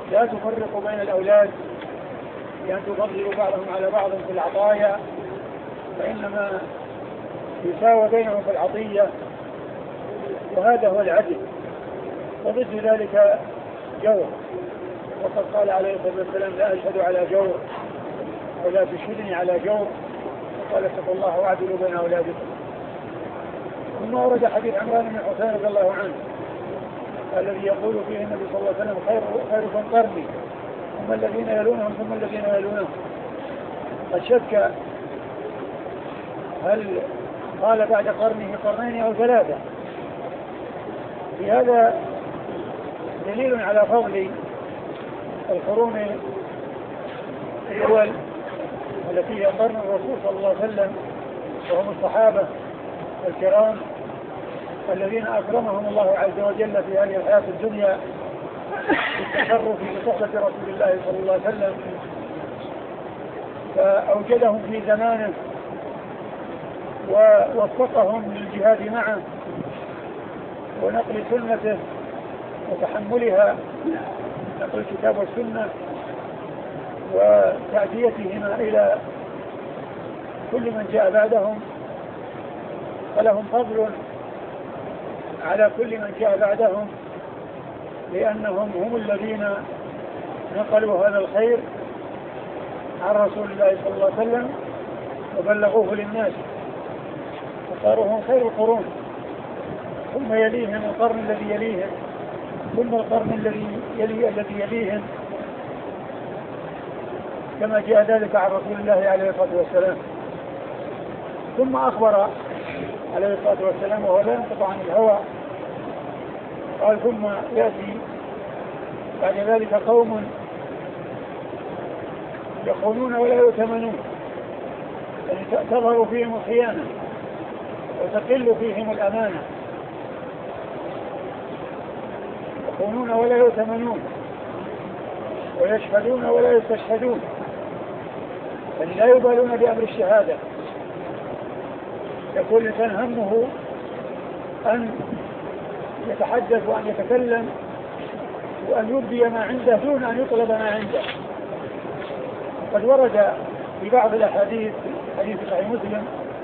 لا تفرق بين الأولاد بأن تفضل بعضهم على بعض في العطايا، فإنما يساوى بينهم في العطية، وهذا هو العدل. وضد ذلك جور، وقد قال عليه الصلاة والسلام لا أشهد على جور ولا تشهدني على جور، وقال اتقوا الله واعدلوا بين أولادكم. ثم ورد حديث عمران بن حسين رضي الله عنه الذي يقول فيه النبي صلى الله عليه وسلم خيركم قرني ثم الذين يلونهم ثم الذين يلونهم. قد شك هل قال بعد قرنه قرنين أو ثلاثة. في هذا دليل على فضل القرون الأول التي هي قرن الرسول صلى الله عليه وسلم، وهم الصحابة الكرام الذين أكرمهم الله عز وجل في هذه الحياة الدنيا بالتصرف بصحبة رسول الله صلى الله عليه وسلم، فأوجدهم في زمانه ووفقهم للجهاد معه ونقل سنته وتحملها، نقل الكتاب والسنة وتعزيتهما إلى كل من جاء بعدهم، فلهم فضل على كل من جاء بعدهم، لأنهم هم الذين نقلوا هذا الخير عن رسول الله صلى الله عليه وسلم وبلغوه للناس، وصاروا هم خير القرون، ثم يليهم القرن الذي يليهم، ثم القرن الذي يليهم، كما جاء ذلك عن رسول الله عليه الصلاة والسلام. ثم أخبر عليه الصلاة والسلام وهو لا ينطق عن الهوى، قال ثم يأتي بعد ذلك قوم يخونون ولا يؤتمنون، يعني تظهر فيهم الخيانة وتقل فيهم الأمانة، يخونون ولا يؤتمنون ويشهدون ولا يستشهدون، يعني لا يبالون بأمر الشهادة. يقول الإنسان همه أن يتحدث وأن يتكلم وأن يبدي ما عنده دون أن يطلب ما عنده. قد ورد في بعض الأحاديث حديث صحيح مسلم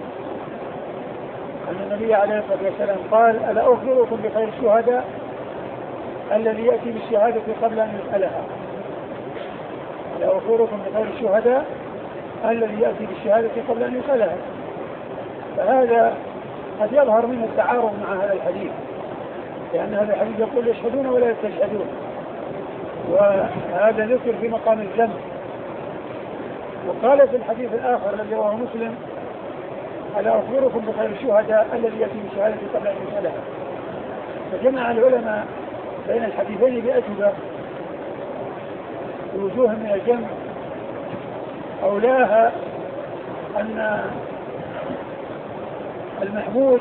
أن النبي عليه الصلاة والسلام قال ألا أخبركم بخير الشهداء الذي يأتي بالشهادة قبل أن يسألها. ألا أخبركم بخير الشهداء الذي يأتي بالشهادة قبل أن يسألها. فهذا قد يظهر منه التعارض مع هذا الحديث، لأن هذا الحديث يقول يشهدون ولا يستشهدون، وهذا ذكر في مقام الذنب. وقال في الحديث الآخر الذي رواه مسلم ألا أخبركم بخير الشهداء الذي يأتي بالشهادة قبل أن يسألها. فجمع العلماء بين الحديثين بأجوبة بوجوه من الجمع، أولاها أن المحمود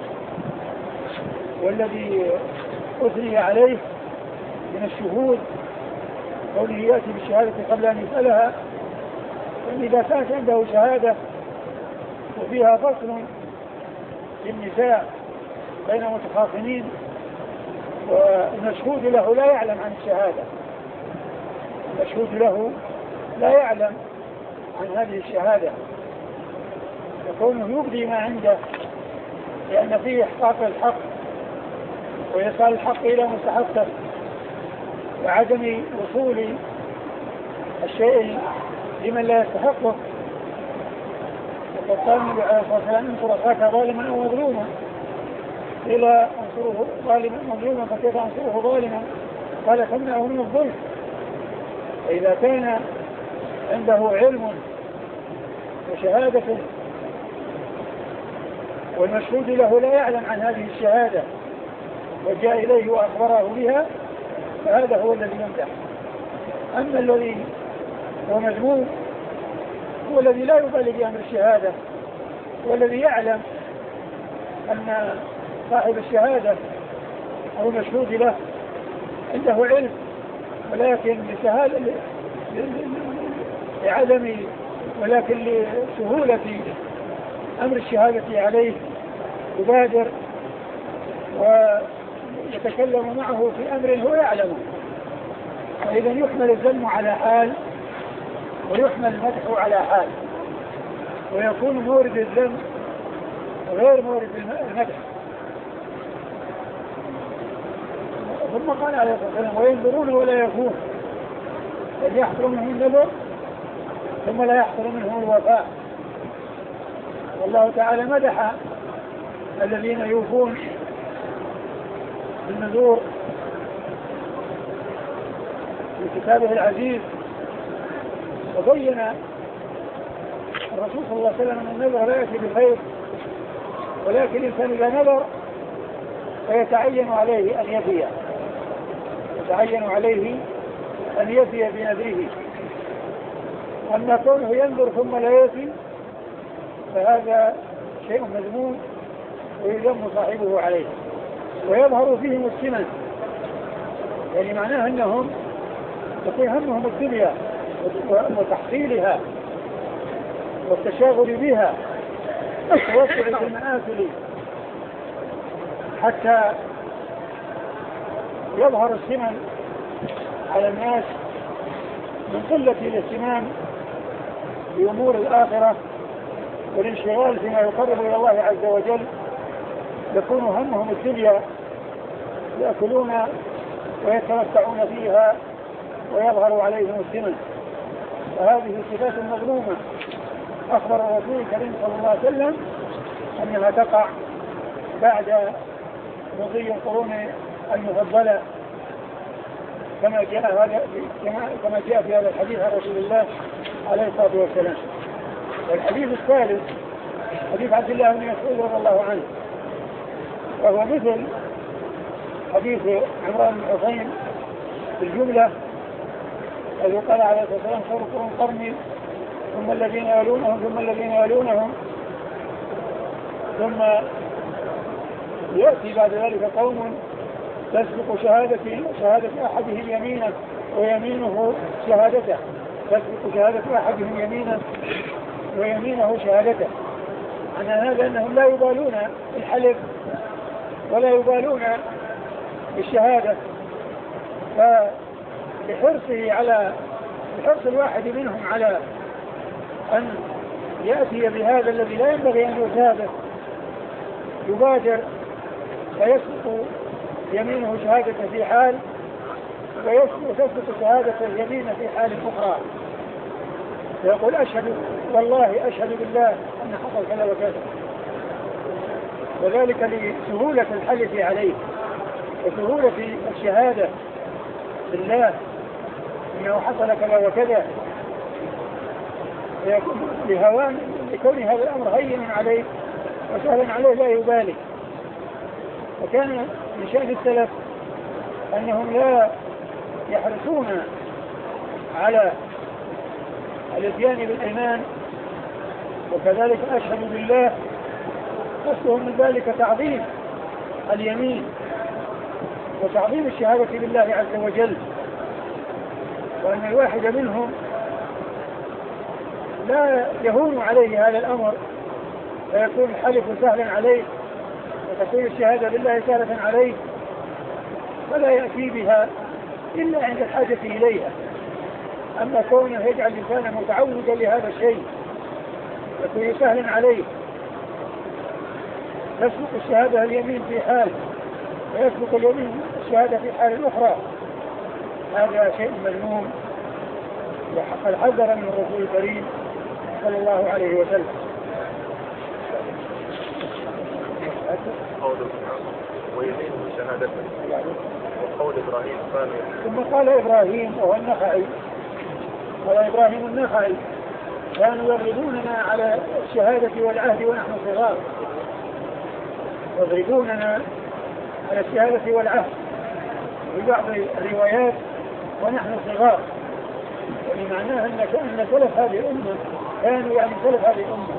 والذي أثني عليه من الشهود كونه يأتي بالشهادة قبل أن يسألها، إذا كانت عنده شهادة وفيها فصل في النزاع بين متخاصمين والمشهود له لا يعلم عن الشهادة، المشهود له لا يعلم عن هذه الشهادة، يكونه يبدي ما عنده لأن فيه إحقاق الحق وإيصال الحق إلى مستحقه وعدم وصول الشيء لمن لا يستحقه. وقد قال النبي عليه الصلاة والسلام انصر أخاك ظالما أو مظلوما، إلى أنصره ظالما مظلوما فكيف أنصره ظالما؟ قال تمنعه من الظلم. فإذا كان عنده علم وشهادة والمشهود له لا يعلم عن هذه الشهادة وجاء إليه وأخبره بها، فهذا هو الذي يمدح. أما الذي هو مذموم هو الذي لا يبالي بأمر الشهادة، والذي يعلم أن صاحب الشهادة أو المشهود له عنده علم، ولكن ولكن لسهولة أمر الشهادة عليه يبادر ويتكلم معه في أمر هو يعلمه، فإذا يحمل الذم على حال ويحمل المدح على حال، ويكون مورد الذم غير مورد المدح. ثم قال عليه الصلاة والسلام وينظرون ولا يكون، قد يحصل منه النذر ثم لا يحصل منه الوفاء. والله تعالى مدح الذين يوفون بالنذور في كتابه العزيز، وبين الرسول صلى الله عليه وسلم أن النذر لا يأتي بخير، ولكن الإنسان إذا نذر فيتعين عليه أن يفي، يتعين عليه أن يفي بنذره. أما كونه ينذر ثم لا يفي فهذا شيء مذموم ويذم صاحبه عليه، ويظهر فيهم السمن، يعني معناه أنهم يكون همهم الدنيا وتحصيلها والتشاغل بها والتوسع في المآكل، حتى يظهر السمن على الناس من قلة الاهتمام بأمور الآخرة والانشغال فيما يقرب إلى الله عز وجل. يكون همهم الدنيا، يأكلون ويتمتعون فيها ويظهر عليهم السمن، فهذه صفات مظلومة أخبر الرسول الكريم صلى الله عليه وسلم أنها تقع بعد مضي القرون المفضلة، كما جاء في هذا الحديث عن رسول الله عليه الصلاة والسلام. والحديث الثالث حديث عبد الله بن مسعود رضي الله عنه، وهو مثل حديث عمران بن حسين في الجملة، الذي قال عليه الصلاة والسلام خير القرون قرني ثم الذين يلونهم ثم الذين يلونهم، ثم يأتي بعد ذلك قوم تسبق شهادة أحدهم يمينه ويمينه شهادته، تسبق شهادة أحدهم يمينه ويمينه شهادته. عن هذا أنهم لا يبالون الحلف ولا يبالون بالشهادة، فبحرصه على بحرص الواحد منهم على أن يأتي بهذا الذي لا ينبغي أن يثابه يبادر فيسبق يمينه شهادة في حال ويسبق شهادة اليمين في حال أخرى، ويقول أشهد والله أشهد بالله أن حصل كذا وكذا، وذلك لسهولة الحلف عليه وسهولة الشهادة بالله إنه حصل كذا وكذا، لهوان لكون هذا الأمر هين عليه وسهلا عليه لا يبالي. وكان من شأن السلف أنهم لا يحرصون على الاتيان بالإيمان وكذلك أشهد بالله، قصدهم من ذلك تعظيم اليمين وتعظيم الشهادة بالله عز وجل، وأن الواحد منهم لا يهون عليه هذا الأمر فيكون الحلف سهلا عليه وتكون الشهادة بالله سهلة عليه، فلا يأتي بها إلا عند الحاجة إليها. أما كونه يجعل الإنسان متعودا لهذا الشيء يكون سهلا عليه، يسبق الشهادة اليمين في حال ويسبق اليمين الشهادة في حال أخرى، هذا شيء مذموم وقد حذر من الرسول الكريم صلى الله عليه وسلم. ويمين شهادته وقول إبراهيم قال ثم قال إبراهيم وهو النخعي، قال إبراهيم النخعي كانوا يضربوننا على الشهادة والعهد ونحن صغار، يضربوننا على الشهادة والعهد في بعض الروايات ونحن صغار، يعني معناها أن سلف هذه الأمة كانوا يعني سلف هذه الأمة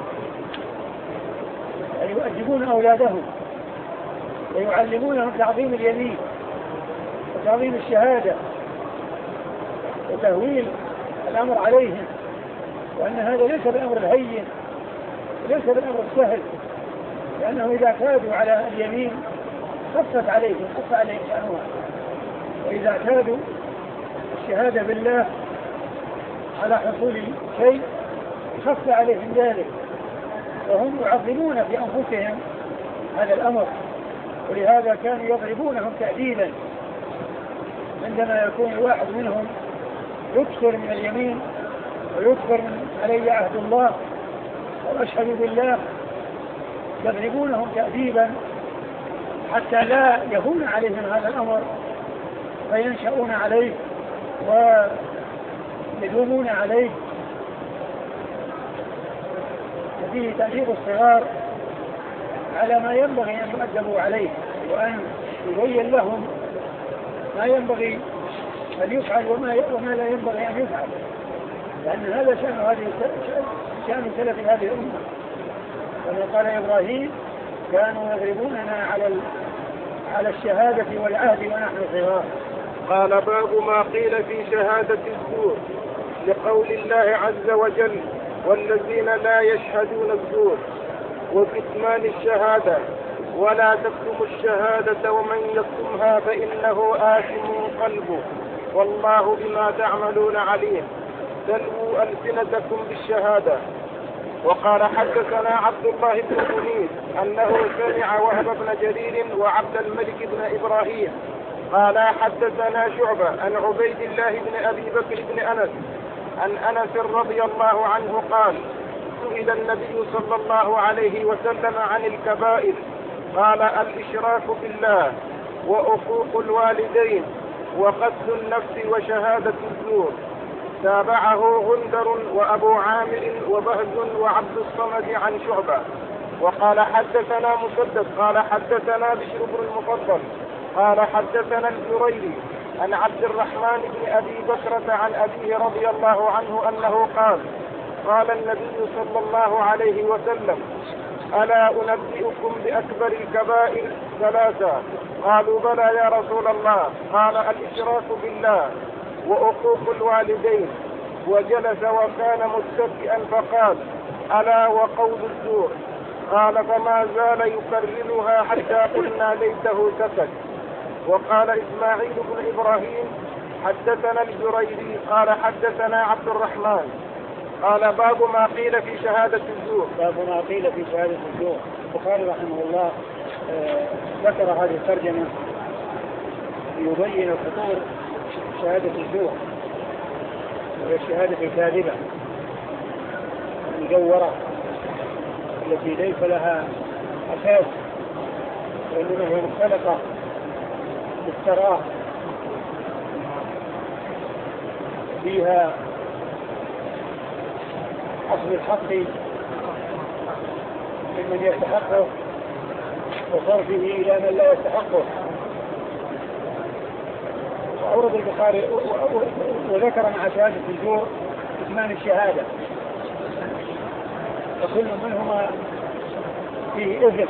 يعني يؤدبون أولادهم ويعلمونهم تعظيم اليمين وتعظيم الشهادة وتهويل الأمر عليهم، وأن هذا ليس بالأمر الهين ليس بالأمر السهل، لأنه إذا اعتادوا على اليمين خف عليهم شأنها، وإذا اعتادوا الشهادة بالله على حصول شيء خف عليهم ذلك، وهم يعظمون في أنفسهم هذا الأمر، ولهذا كانوا يضربونهم تأديبا عندما يكون الواحد منهم يكثر من اليمين ويكثر من علي عهد الله وأشهد بالله، يضربونهم تأديبا حتى لا يهون عليهم هذا الأمر فينشأون عليه ويدومون عليه. ففيه تأديب الصغار على ما ينبغي أن يؤدبوا عليه، وأن يبين لهم ما ينبغي أن يفعل وما لا ينبغي أن يفعل، لأن هذا شأن سلف هذه الأمة. كما قال إبراهيم كانوا يضربوننا على الشهادة والعهد ونحن صغار. قال باب ما قيل في شهادة الزور، لقول الله عز وجل والذين لا يشهدون الزور، وكتمان الشهادة ولا تكتموا الشهادة ومن يكتمها فإنه آثم قلبه والله بما تعملون عليم، تلووا ألسنتكم بالشهادة. وقال حدثنا عبد الله بن منير أنه سمع وهب بن جرير وعبد الملك بن إبراهيم قال حدثنا شعبة عن عبيد الله بن أبي بكر بن أنس عن أنس رضي الله عنه قال سئل النبي صلى الله عليه وسلم عن الكبائر قال الإشراك بالله وعقوق الوالدين وقتل النفس وشهادة الزور. تابعه غندر وأبو عامر وبهز وعبد الصمد عن شعبة. وقال حدثنا مسدد قال حدثنا بشر بن المفضل قال حدثنا الجريري عن عبد الرحمن بن أبي بكرة عن أبيه رضي الله عنه أنه قال النبي صلى الله عليه وسلم ألا أنبئكم بأكبر الكبائر ثلاثة؟ قالوا بلى يا رسول الله. قال الإشراك بالله وعقوق الوالدين. وجلس وكان متكئا فقال ألا وقول الزور. قال فما زال يكررها حتى قلنا ليته سكت. وقال إسماعيل بن إبراهيم حدثنا الجريري قال حدثنا عبد الرحمن قال باب ما قيل في شهادة الزور. باب ما قيل في شهادة الزور. البخاري رحمه الله ذكر هذه الترجمة ليبين خطور شهادة الزور، وهي الشهادة الكاذبة المزورة التي ليس لها أساس وإنما هي مختلقة بالسراء فيها أصل الحق ممن يستحقه وصرفه إلى من لا يستحقه. وأورد البخاري وذكر مع شهادة الزور كتمان الشهادة، وكل منهما فيه إثم،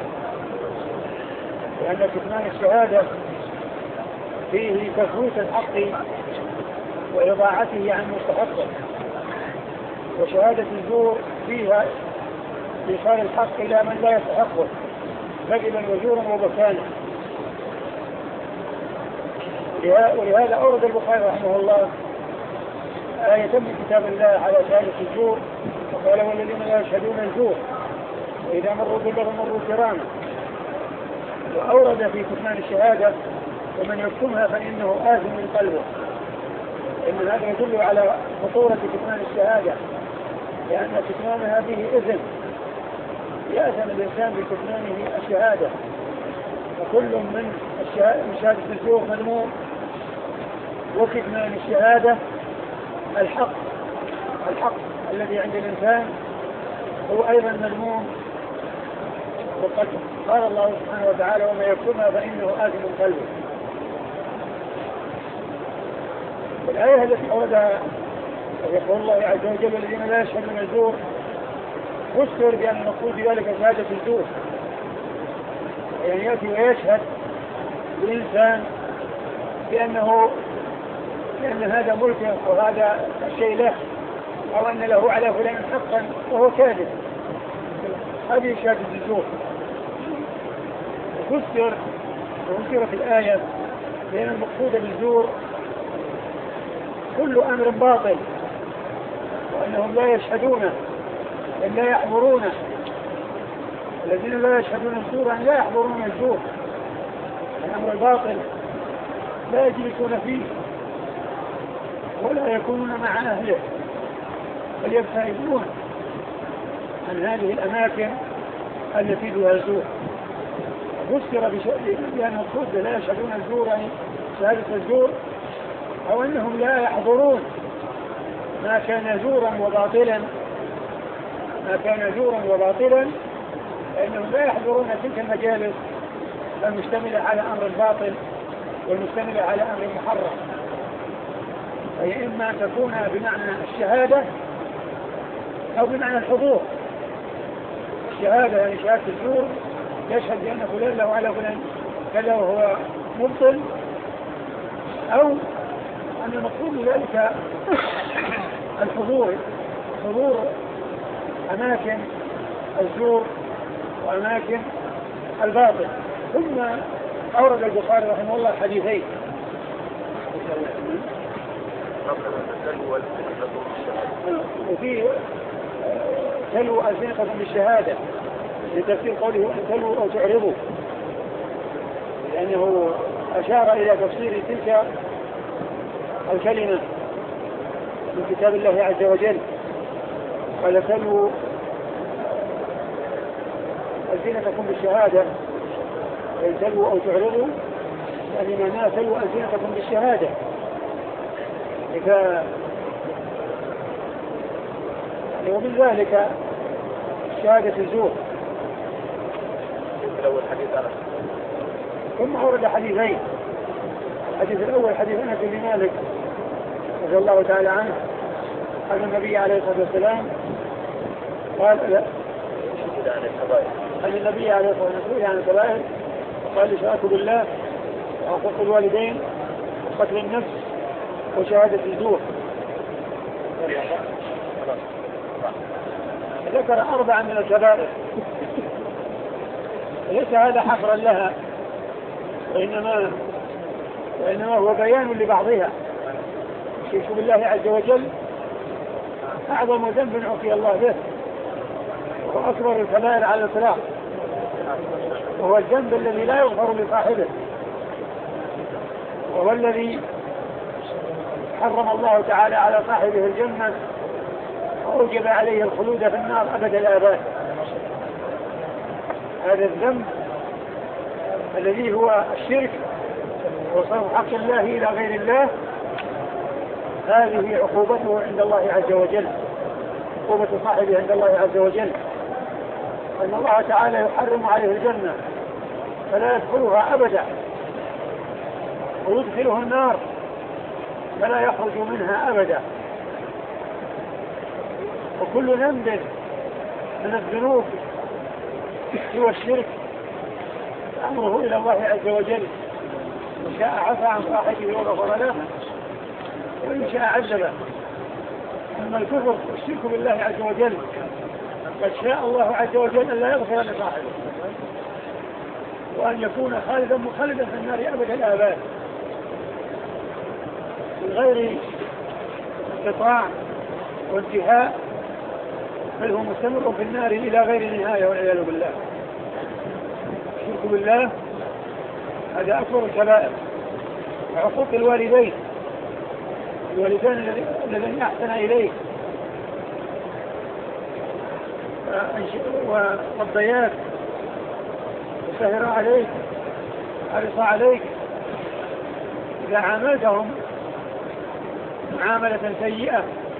لأن كتمان الشهادة فيه تفويت الحق وإضاعته عن مستحقه، وشهادة الزور فيها إيصال الحق إلى من لا يستحقه كذبا وزورا وبهتانا. ولهذا أورد البخاري رحمه الله آية من كتاب الله على شهادة الزور، وقال والذين لا يشهدون الزور وإذا مروا باللغو مروا كراما. وأورد في كتمان الشهادة ومن يكتمها فإنه آثم من قلبه، إن هذا يدل على خطورة كتمان الشهادة، لأن كتمانها فيه إثم، يأثم الإنسان بكتمانه الشهادة. فكل من شهادة الزور مذموم، وكتمان الشهادة الحق الذي عند الإنسان هو أيضا مذموم. وقد قال الله سبحانه وتعالى وما يكتمها فإنه آثم من قلبه. والآية التي أوردها يقول الله عز وجل الذين لا يشهدون الزور فسر بأن المقصود بذلك شهادة الزور، يعني يأتي ويشهد الإنسان بأن هذا ملكه وهذا الشيء له، أو أن له على فلان حقا وهو كاذب. هذه شهادة الزور. وفسرت الآية بأن المقصود بالزور كل أمر باطل، وأنهم لا يشهدونه بل لا يحضرونه. الذين لا يشهدون الزور يعني لا يحضرون الزور، الأمر الباطل لا يجلسون فيه ولا يكونون مع أهله، بل يبتعدون عن هذه الأماكن التي فيها الزور. فسر بأن الخلد لا يشهدون الزور يعني شهادة الزور، أو أنهم لا يحضرون ما كان زورا وباطلا، فإنهم لا يحضرون تلك المجالس المشتملة على أمر باطل والمشتملة على أمر محرم. فهي إما أن تكون بمعنى الشهادة أو بمعنى الحضور. الشهادة يعني شهادة الزور، يشهد بأن فلان له على فلان كذا وهو مبطل، أو أن المقصود ذلك الحضور، حضور أماكن الزور وأماكن الباطل. ثم أورد البخاري رحمه الله حديثين، وفي تلو ألسنتكم بالشهادة لتفسير قوله أن تلو أو تعرضوا، لأنه أشار إلى تفسير تلك الكلمة من كتاب الله عز وجل. قال تلو ألسنتكم بالشهادة، أن تلو أو تعرضوا يعني معناه تلو ألسنتكم بالشهادة. ومن ذلك شهادة الزور. ثم أورد حديثين. الحديث الأول حديث أنس بن مالك رضي الله تعالى عنه أن النبي عليه الصلاة والسلام قال أن النبي عليه الصلاة والسلام عن الكبائر قال الإشراك بالله وعقوق الوالدين وقتل النفس وشهادة الزور. ذكر 4 من الكبائر، ليس هذا حصرا لها، وإنما هو بيان لبعضها. الشرك بالله عز وجل أعظم ذنب عصي الله به، وأكبر الكبائر على الإطلاق، وهو الذنب الذي لا يغفر لصاحبه، وهو الذي حرم الله تعالى على صاحبه الجنة وأوجب عليه الخلود في النار أبد الآباد. هذا الذنب الذي هو الشرك وصرف حق الله إلى غير الله، هذه عقوبته عند الله عز وجل، عقوبة صاحبه عند الله عز وجل، أن الله تعالى يحرم عليه الجنة فلا يدخلها أبدا، ويدخله النار فلا يخرج منها أبدا. وكل ذنب من الذنوب سوى الشرك أمره إلى الله عز وجل، إن شاء عفى عن صاحبه وغفر له، وإن شاء عذبه. أما الكفر والشرك بالله عز وجل قد شاء الله عز وجل أن لا يغفر لصاحبه، وأن يكون خالدا مخلدا في النار أبد الآباد من غير انقطاع وانتهاء، بل هو مستمر في النار إلى غير نهاية والعياذ بالله. الشرك بالله هذا أكبر الكبائر. وعقوق الوالدين، الوالدان الذين أحسن إليه والضياف وسهر عليك حرص عليك، إذا عاملتهم معاملة سيئة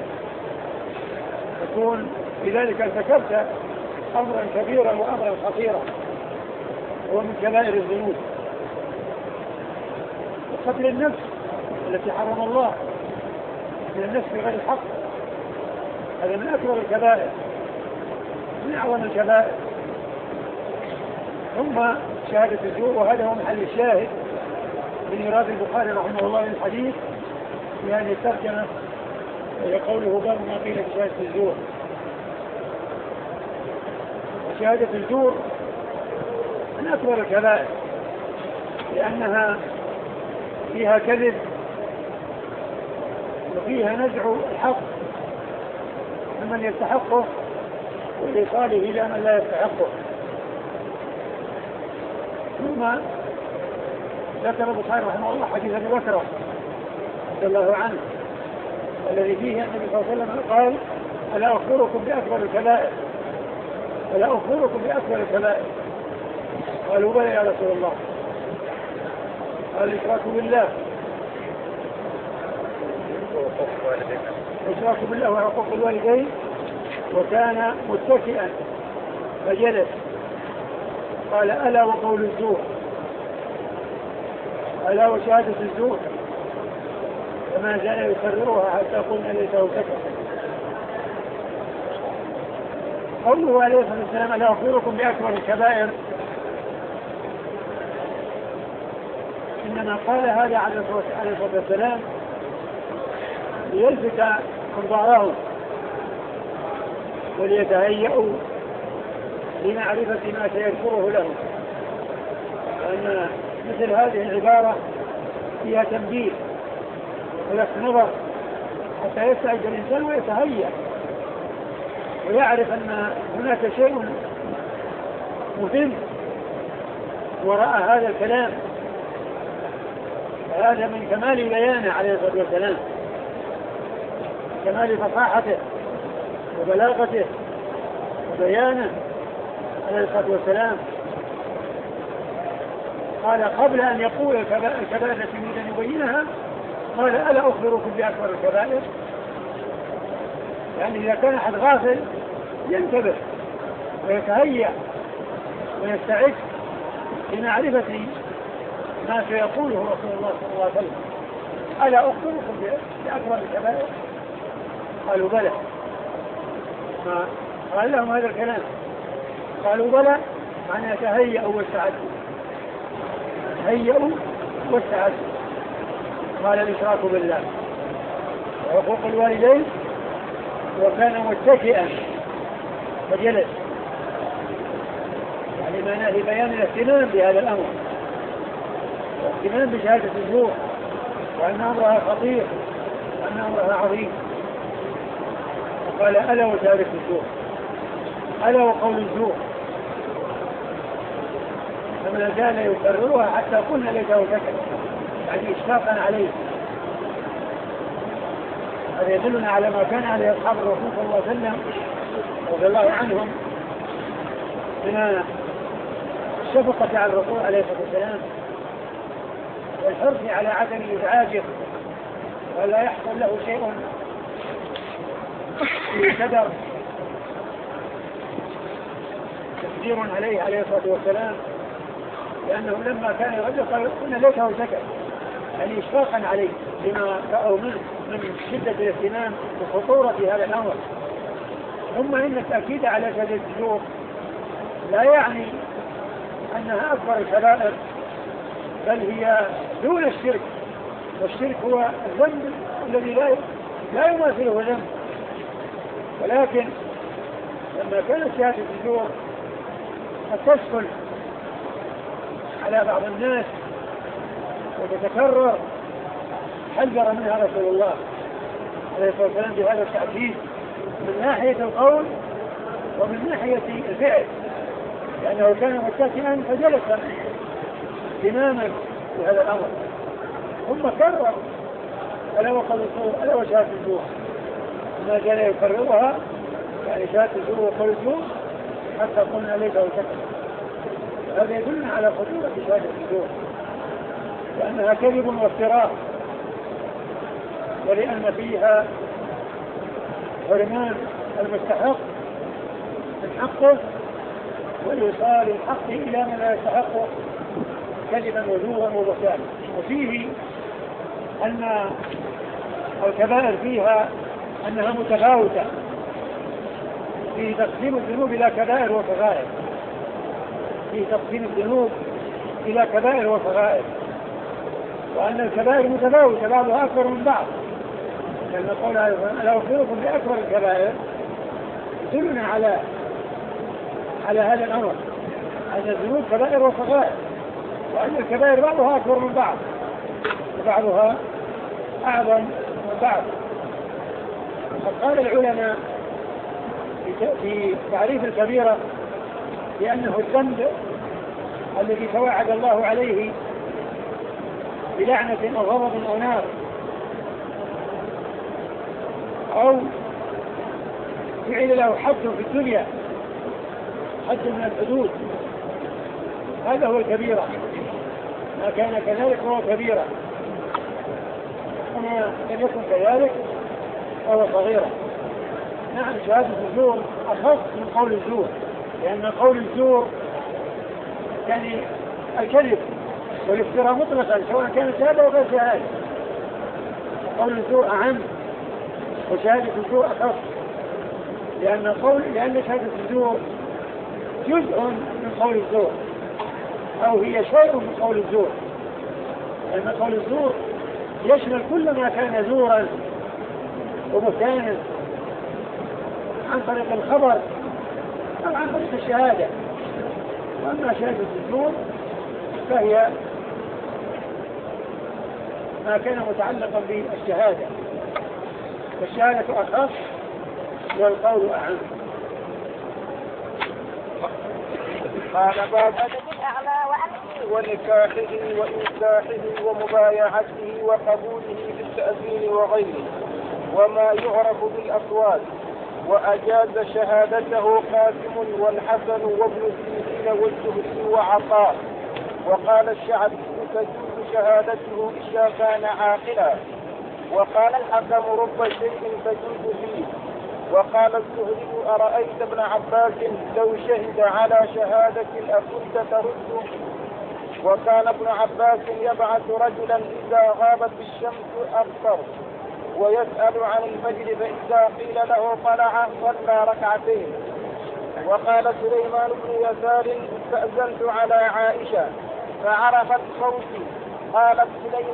تكون بذلك ارتكبت أمرا كبيرا وأمرا خطيرا، هو من كبائر الذنوب. وقتل النفس التي حرم الله، من النفس بغير الحق، هذا من أكبر الكبائر، من أعظم الكبائر. ثم شهادة الزور، وهذا هو محل الشاهد من إيراد البخاري رحمه الله للحديث في هذه الترجمة، وقوله باب ما قيل في شهادة الزور. وشهادة الزور من أكبر الكبائر، لأنها فيها كذب وفيها نزع الحق ممن يستحقه وإيصاله إلى من لا يستحقه. ثم ذكر البخاري رحمه الله حديث أبي بكر رضي الله عنه الذي فيه النبي صلى الله عليه وسلم قال: ألا أخبركم بأكبر الكبائر؟ ألا أخبركم بأكبر الكبائر؟ قالوا: بلى يا رسول الله. قال: الإشراك بالله وعقوق الوالدين. وكان متكئا فجلس. قال: ألا وقول الزور، ألا وشهادة الزور. فما زال يكررها حتى قلنا ليته كفر. قوله عليه الصلاة والسلام: ألا أخبركم بأكبر الكبائر، إنما قال هذا عليه الصلاة والسلام ليلفت انظارهم وليتهيئوا لمعرفة ما سيذكره لهم، لأن مثل هذه العبارة فيها تنبيه ولفت نظر حتى يستعد الإنسان ويتهيأ ويعرف أن هناك شيء مهم وراء هذا الكلام. هذا من كمال بيانه عليه الصلاة والسلام، كمال فصاحته وبلاغته وبيانه عليه الصلاة والسلام. قال قبل أن يقول الكبائر التي يريد أن يبينها قال: ألا أخبركم بأكبر الكبائر؟ يعني إذا كان أحد غافل ينتبه ويتهيأ ويستعد لمعرفة ما سيقوله رسول الله صلى الله عليه وسلم. ألا أخبركم بأكبر الكبائر؟ قالوا: بلى. ما قال لهم هذا الكلام، قالوا: بلى، معنى تهيأوا واستعدوا. تهيأوا واستعدوا. قال: الإشراك بالله وعقوق الوالدين. وكان متكئا فجلس، يعني معناه بيان الاهتمام بهذا الأمر، الاهتمام بشهادة الزور، وأن أمرها خطير وأن أمرها عظيم. وقال: ألا وشهادة الزور، ألا وقول الزور. فما زال يكررها حتى قلنا ليته سكت، يعني إشفاقا عليه. هذا يدلنا على ما كان عليه أصحاب الرسول صلى الله عليه وسلم رضي الله عنهم من الشفقة على الرسول عليه الصلاة والسلام والحرص على عدم إزعاجه ولا يحصل له شيء يقدر تقدير عليه عليه الصلاة والسلام، لأنه لما كان يرد قلنا ليته سكت، يعني إشفاقا عليه لما رأوا منه من شدة الاهتمام بخطورة هذا الأمر. ثم إن التأكيد على شهادة الزور لا يعني أنها أكبر الكبائر، بل هي دون الشرك، والشرك هو الذنب الذي لا يماثله ذنب. ولكن لما كانت شهادة الزور قد تسهل على بعض الناس وتتكرر، حذر منها رسول الله عليه الصلاة والسلام بهذا التأكيد من ناحية القول ومن ناحية الفعل، لأنه كان متكئا فجلس اهتماما بهذا الأمر. ثم كرر: ألا وقول الزور، ألا وشهادة الزور. ما زال يكررها، يعني شهادة الزور وقول الزور، حتى قلنا ليته سكت. هذا يدلنا على خطورة شهادة الزور، لأنها كذب وافتراء، ولأن فيها حرمان المستحق من حقه وإيصال الحق إلى من لا يستحقه كذبا وزورا وبهتانا. وفيه أن الكبائر فيها أنها متفاوتة في تقسيم الذنوب إلى كبائر وصغائر، في تقسيم الذنوب إلى كبائر وصغائر، وأن الكبائر متفاوتة بعضها أكبر من بعض، لأن قول ألا أخبركم بأكبر الكبائر يدلنا على هذا الأمر، أن الذنوب كبائر وصغائر، وأن الكبائر بعضها أكبر من بعض وبعضها أعظم من بعض. قد قال العلماء في تعريف الكبيرة بأنه الذنب الذي توعد الله عليه بلعنة أو غضب أو نار أو فعل له حد في الدنيا، حد من الحدود، هذا هو الكبيرة. ما كان كذلك فهو كبيرة، وما لم يكن كذلك فهو صغيرة. نعم، شهادة الزور أخف من قول الزور، لأن قول الزور يعني الكذب والافتراء مطلقا سواء كان شهادة أو غير شهادة. قول الزور أعم وشهادة الزور أخف، لأن شهادة الزور جزء من قول الزور أو هي شيء من قول الزور، لأن قول الزور يشمل كل ما كان زورا وبهتانا عن طريق الخبر أو عن طريق الشهادة. وأما شهادة الزور فهي ما كان متعلقا بالشهادة، فالشهادة أخف والقول أعم. قال باب ونكاحه وإنكاحه ومبايعته وقبوله بالتأذين وغيره وما يعرف بالأصوات. وأجاز شهادته قاسم والحسن وابن سيرين والزهري وعطاء. وقال الشعبي تجوز شهادته إذا كان عاقلا. وقال الحكم رب شيء تجوز فيه. وقال الزهري أرأيت ابن عباس لو شهد على شهادة أكنت ترد. وكان ابن عباس يبعث رجلا إذا غابت الشمس أبصر ويسأل عن الفجر فإذا قيل له طلع صلى ركعتين. وقال سليمان بن يسار استأذنت على عائشة فعرفت صوتي قالت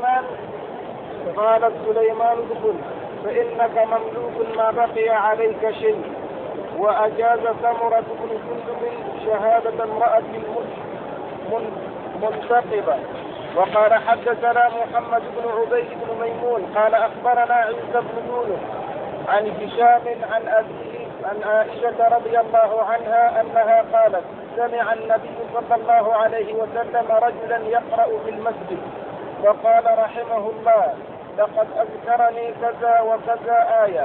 سليمان ادخل فإنك مملوك ما بقي عليك شيء. وأجاز سمرة بن جندب شهادة امرأة منتقبة. وقال حدثنا محمد بن عبيد بن ميمون قال أخبرنا عيسى بن يونس عن هشام عن أبيه عن عائشة رضي الله عنها أنها قالت سمع النبي صلى الله عليه وسلم رجلا يقرأ في المسجد فقال رحمه الله لقد أذكرني كذا وكذا آية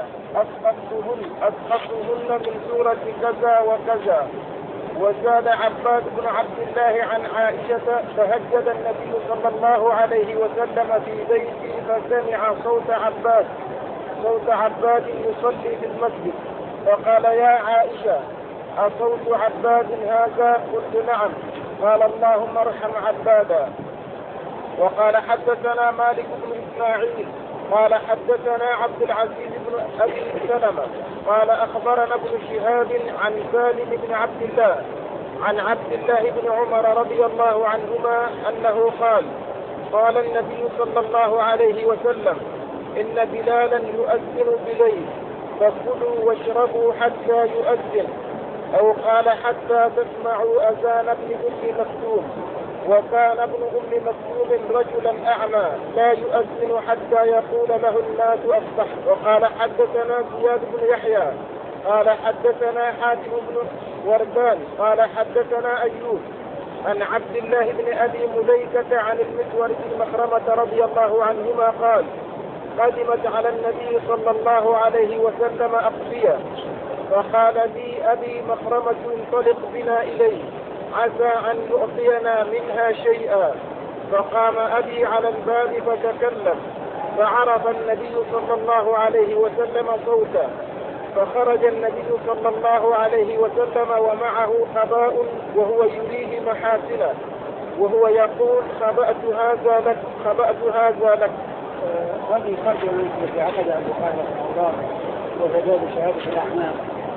أسقطتهن من سورة كذا وكذا. وزاد عباد بن عبد الله عن عائشة فهجد النبي صلى الله عليه وسلم في بيته فسمع صوت عباد يصلي في المسجد فقال يا عائشة أصوت عباد هذا؟ قلت نعم. قال اللهم ارحم عبادا. وقال حدثنا مالك بن إسماعيل قال حدثنا عبد العزيز بن أبي سلمة قال أخبرنا ابن شهاب عن سالم بن عبد الله عن عبد الله بن عمر رضي الله عنهما أنه قال النبي صلى الله عليه وسلم إن بلالا يؤذن بليل فكلوا واشربوا حتى يؤذن. أو قال حتى تسمعوا أذان ابن أم مكتوم. وكان ابن أم مكتوم رجلا أعمى لا يؤذن حتى يقول له الناس أصبح. وقال حدثنا زياد بن يحيى قال حدثنا حاتم بن وردان قال حدثنا أيوب عن عبد الله بن أبي مليكة عن المسور بن مخرمة رضي الله عنهما قال قدمت على النبي صلى الله عليه وسلم أقصية فقال لي أبي مخرمة انطلق بنا إليه عسى أن يعطينا منها شيئا. فقام أبي على الباب فتكلم فعرف النبي صلى الله عليه وسلم صوته فخرج النبي صلى الله عليه وسلم ومعه خباء وهو يريه محاسنه وهو يقول خبأت هذا لك. هذه خرجة في عقد البخاري رحمه الله وزاد شهادة الأعمام.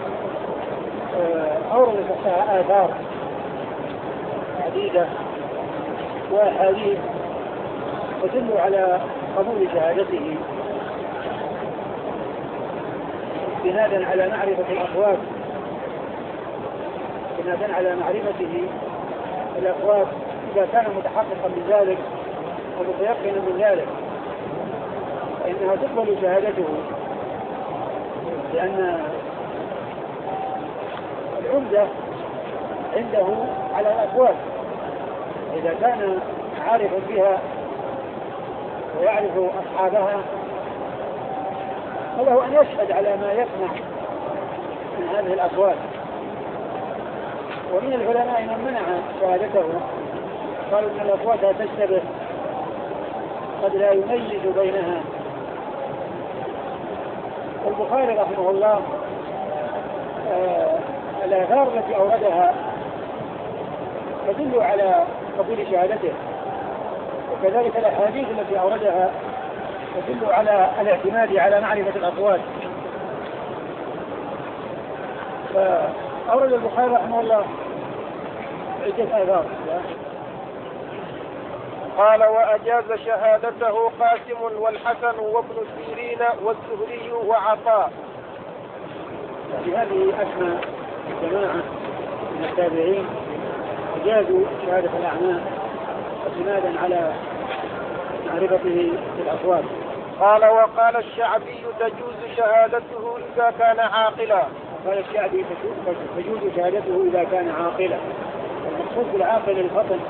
أورد فيها آثار عديدة وأحاديث تدل على قبول شهادته بناء على معرفة الأخوات إذا كان متحققا بذلك ومتيقنا من ذلك فإنها تقبل شهادته لأن العمدة عنده على الأصوات، إذا كان عارفا بها ويعرف أصحابها فله أن يشهد على ما يسمع من هذه الأصوات. ومن العلماء من منع شهادته، قالوا أن الأصوات تشتبه قد لا يميز بينها. البخاري رحمه الله الآثار التي أوردها تدل على قبول شهادته، وكذلك الأحاديث التي أوردها تدل على الاعتماد على معرفة الأصوات. فأورد البخاري رحمه الله عدة آثار. قال وأجاز شهادته قاسم والحسن وابن سيرين والزهري وعطاء. في هذه أسمى جماعة من التابعين أجازوا شهادة الأعمى اعتمادا على معرفته بالأصوات. قال وقال الشعبي تجوز شهادته إذا كان عاقلا. قال الشعبي تجوز شهادته إذا كان عاقلا. المقصود بالعاقل الفطن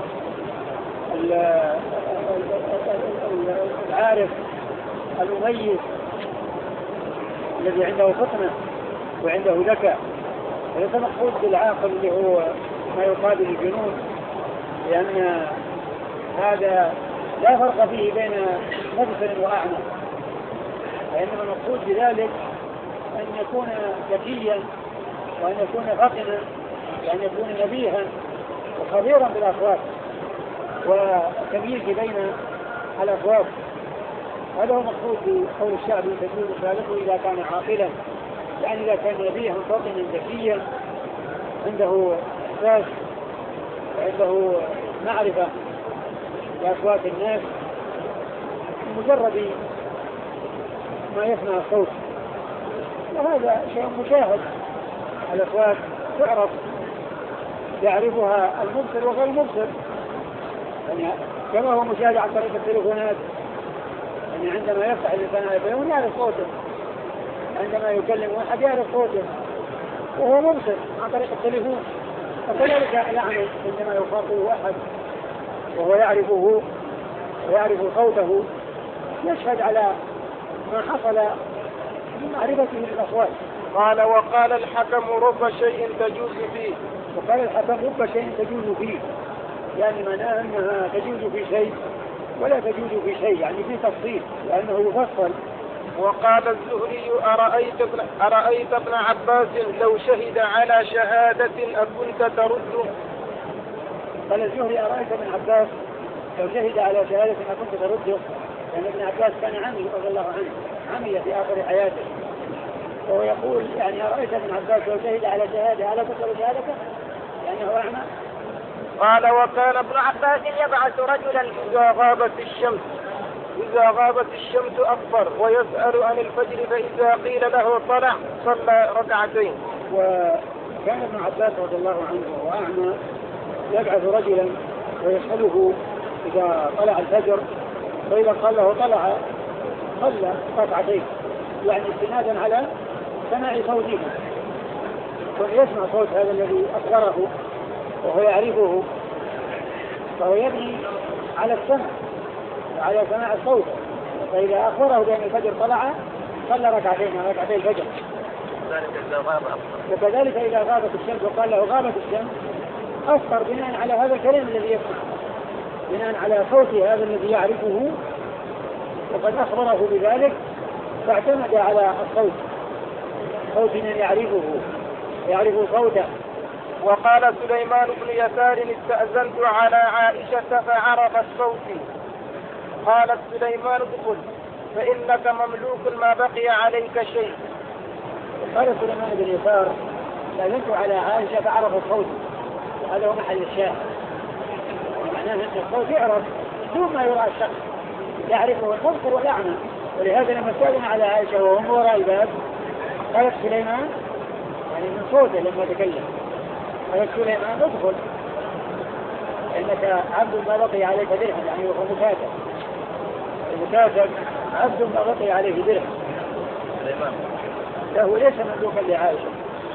العارف المميز الذي عنده فطنة وعنده ذكاء، وليس مقصود بالعاقل اللي هو ما يقابل الجنون، لأن هذا لا فرق فيه بين مبصر وأعمى، وإنما المقصود بذلك أن يكون ذكيا وأن يكون فطنا وأن يكون نبيها وخبيرا بالأصوات وتمييز بين الأصوات. هذا هو مقصود بقول الشعب تجوز شهادته إذا كان عاقلا، يعني إذا كان نبيها فطنا ذكيا عنده إحساس وعنده معرفة بأصوات الناس، مجرد ما يسمع الصوت. وهذا شيء مشاهد، الأصوات تعرف يعرفها المبصر وغير المبصر، يعني كما هو مشاهد عن طريق التليفونات، يعني عندما يفتح الإنسان على التليفون يعرف صوته، عندما يكلم واحد يعرف صوته وهو مبصر عن طريق التليفون. وكذلك الأعمى عندما يخاطب واحد وهو يعرفه ويعرف صوته يشهد على ما حصل من معرفته للأصوات. قال وقال الحكم رب شيء تجوز فيه. وقال الحكم رب شيء تجوز فيه، يعني معناه أنها تجوز في شيء ولا تجوز في شيء، يعني في تفصيل لأنه يفصل. وقال الزهري أرأيت ابن عباس لو شهد على شهادة أكنت ترد. قال الزهري أرأيت ابن عباس لو شهد على شهادة أكنت ترده، لأن ابن عباس كان عمي رضي الله عنه، عمي في آخر حياته، وهو يقول يعني أرأيت ابن عباس لو شهد على شهادة ألا تقبل شهادته، يعني هو أعمى. قال وكان ابن عباس يبعث رجلا إذا غابت الشمس أكبر ويسأل عن الفجر، فإذا قيل له طلع صلى ركعتين. وكان ابن عباس رضي الله عنه وأعمى يبعث رجلا ويسأله إذا طلع الفجر، فإذا قال له طلع صلى ركعتين، يعني استنادا على سماع صوته، ويسمع صوت هذا الذي أصغره وهو يعرفه، فهو يبني على السمع وعلى سماع الصوت. فإذا أخبره بأن الفجر طلع صلى ركعتين الفجر. وكذلك إذا غابت الشمس وقال له غابت الشمس أفطر بناء على هذا الكلام الذي يسمع، بناء على صوت هذا الذي يعرفه وقد أخبره بذلك، فاعتمد على الصوت، صوت من يعرف صوته. وقال سليمان بن يسار استأذنت على عائشة فعرفت صوتي، قالت سليمان ادخل فإنك مملوك ما بقي عليك شيء. قال سليمان بن يسار استأذنت على عائشة فعرفت صوتي، هذا هو محل الشاهد، معناه أن الصوت يعرف دون ما يرى الشخص، يعرفه المبصر والأعمى. ولهذا لما استأذن على عائشة وهم وراء الباب قالت سليمان يعني من صوته لما تكلم، قالت سليمان ادخل إنك عبد ما بقي عليك درهم، يعني هو مكاتب، المكاتب عبد ما بقي عليه درهم. فهو ليس مملوكا لعائشة.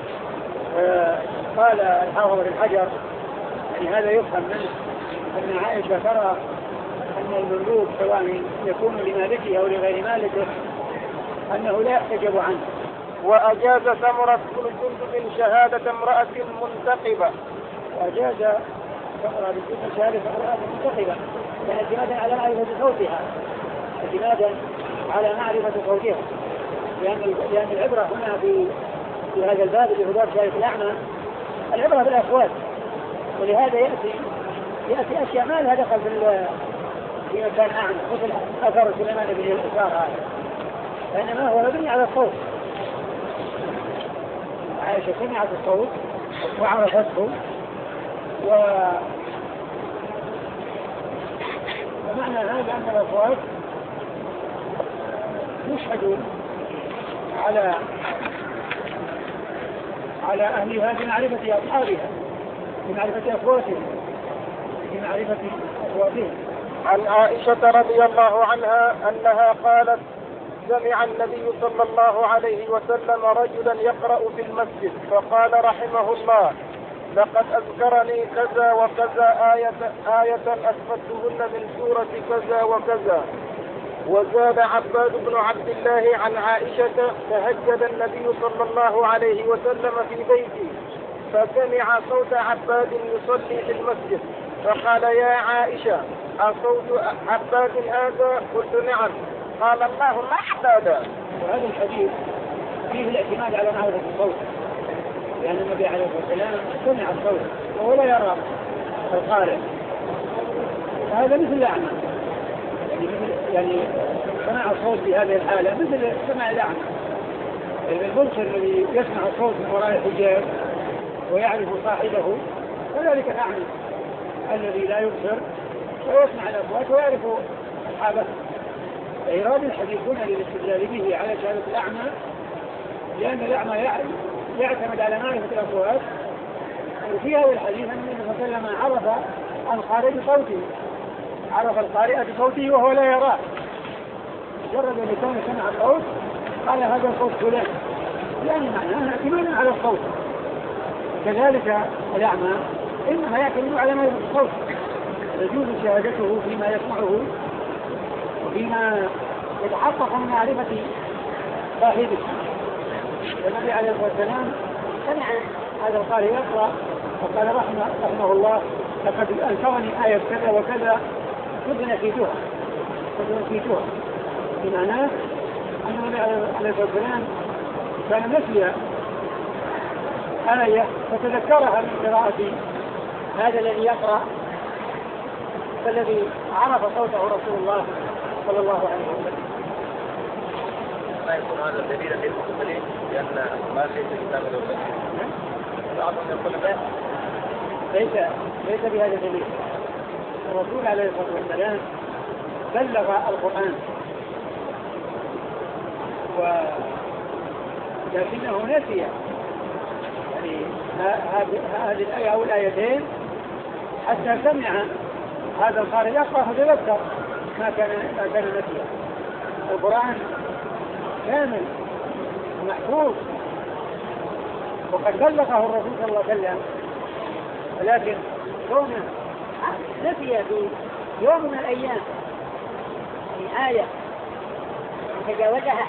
قال الحافظ بن حجر يعني هذا يفهم منه أن عائشة ترى أن المملوك سواء يكون لمالكه أو لغير مالكه أنه لا يحتجب عنه. وأجاز سمرة بن جندب شهادة امرأة منتقبة. وأجاز سمرة بن جندب شهادة امرأة منتقبة يعني اعتمادا على معرفة صوتها، اعتمادا على معرفة صوتها، لأن العبرة هنا في هذا الباب اللي هو باب شهادة الأعمى العبرة بالأصوات، ولهذا يأتي أشياء ما لها دخل في مكان أعمى مثل أثر سليمان بن الإسار هذا، فإنما هو مبني على الصوت. عائشة سمعت الصوت وعرفته، ومعنى هذا أن الأصوات يشهد على أهلها بمعرفة أصحابها، بمعرفة أصواتهم، عن عائشة رضي الله عنها أنها قالت: سمع النبي صلى الله عليه وسلم رجلا يقرأ في المسجد فقال رحمه الله: لقد أذكرني كذا وكذا آية أثبتهن من سورة كذا وكذا. وزاد عباد بن عبد الله عن عائشة: تهجد النبي صلى الله عليه وسلم في بيتي فسمع صوت عباد يصلي في المسجد فقال: يا عائشة، أصوت عباد هذا؟ قلت: نعم. قال: اللهم عبادا. وهذا الحديث فيه الاعتماد على معرفة الصوت، لأن النبي عليه الصلاة والسلام سمع الصوت وهو لا يرى القارئ، هذا مثل الأعمى، يعني سمع الصوت في هذه الحالة مثل سمع الأعمى. البصر الذي يسمع الصوت من وراء الحجاب ويعرف صاحبه، وذلك الأعمى الذي لا يبصر ويسمع الأصوات ويعرف أصحابه. إيراد الحديث هنا للاستدلال به على شهادة الأعمى، لأن الأعمى يعتمد على معرفة الأصوات. وفي هذا الحديث أن النبي صلى الله عليه وسلم عرف القارئ بصوته، عرف القارئ بصوته وهو لا يراه، مجرد أن كان سمع الصوت قال هذا صوت فلان، يعني معناه اعتمادا على الصوت. كذلك الأعمى إنما يعتمد على معرفة الصوت، يجوز شهادته فيما يسمعه وفيما يتحقق من معرفة صاحبه. النبي عليه الصلاة والسلام سمع هذا القارئ يقرأ فقال رحمه الله: لقد أنكرني آية كذا وكذا قد نسيتها، بمعناه أن النبي عليه الصلاة والسلام كان نسي آية فتذكرها من قراءة هذا الذي يقرأ، فالذي عرف صوته رسول الله صلى الله عليه وسلم. ما يكون هذا دليلا للمرسلين لأن ما ليس كتاب الأولى بعضهم يقول ليس بهذا دليل. الرسول عليه الصلاة والسلام بلغ القرآن ولكنه نسي يعني هذه الآية أو الآيتين حتى سمع هذا القارئ يقرأ فتذكر ما كان نسيا. القرآن كامل ومحفوظ وقد بلغه الرسول صلى الله عليه وسلم، ولكن كونه نسي في يوم من الأيام في آية تجاوزها،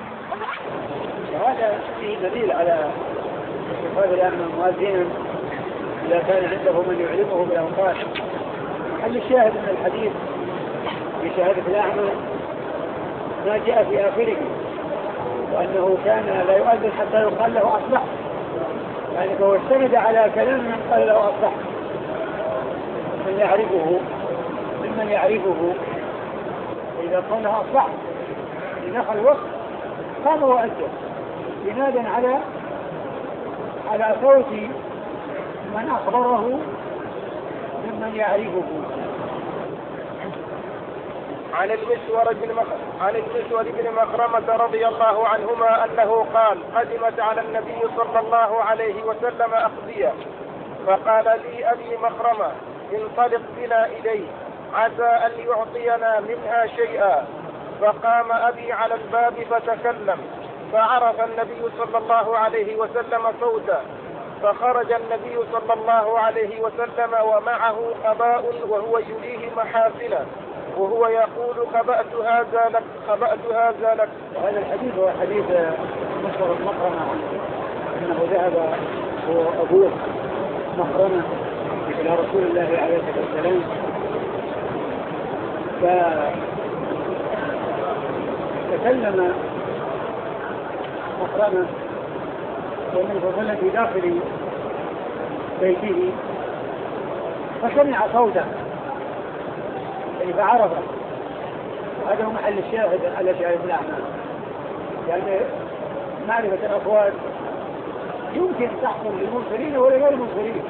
وهذا فيه دليل على اتخاذ الأعمى مؤذنا إذا كان عنده من يعلمه بالأوقات. محل الشاهد من الحديث في شهادة الأعمى ما جاء في آخره، وأنه كان لا يؤذن حتى يقال له أصبح، يعني فهو استند على كلام من قال له أصبح ممن يعرفه إذا قال له أصبح في دخل الوقت قام وأذن بنادا على صوت من أخبره ممن يعرفه. عن المسور بن مخرمة رضي الله عنهما أنه قال: قدمت على النبي صلى الله عليه وسلم أقضية فقال لي أبي مخرمة: انطلق بنا إليه عسى أن يعطينا منها شيئا. فقام أبي على الباب فتكلم فعرف النبي صلى الله عليه وسلم صوتا، فخرج النبي صلى الله عليه وسلم ومعه قباء وهو يريه محافله وهو يقول خبأت هذا لك خبأت هذا لك. وهذا الحديث هو حديث مصدر مخرمة أنه ذهب هو أبوه مخرمة إلى رسول الله عليه الصلاة والسلام فتكلم مخرمة والنبي صلى الله عليه وسلم في داخل بيته فسمع صوتا يعني فعرفه. وهذا هو محل الشاهد على شاهد الأعمال، يعني معرفة الأصوات يمكن تحصل للمرسلين ولغير المرسلين.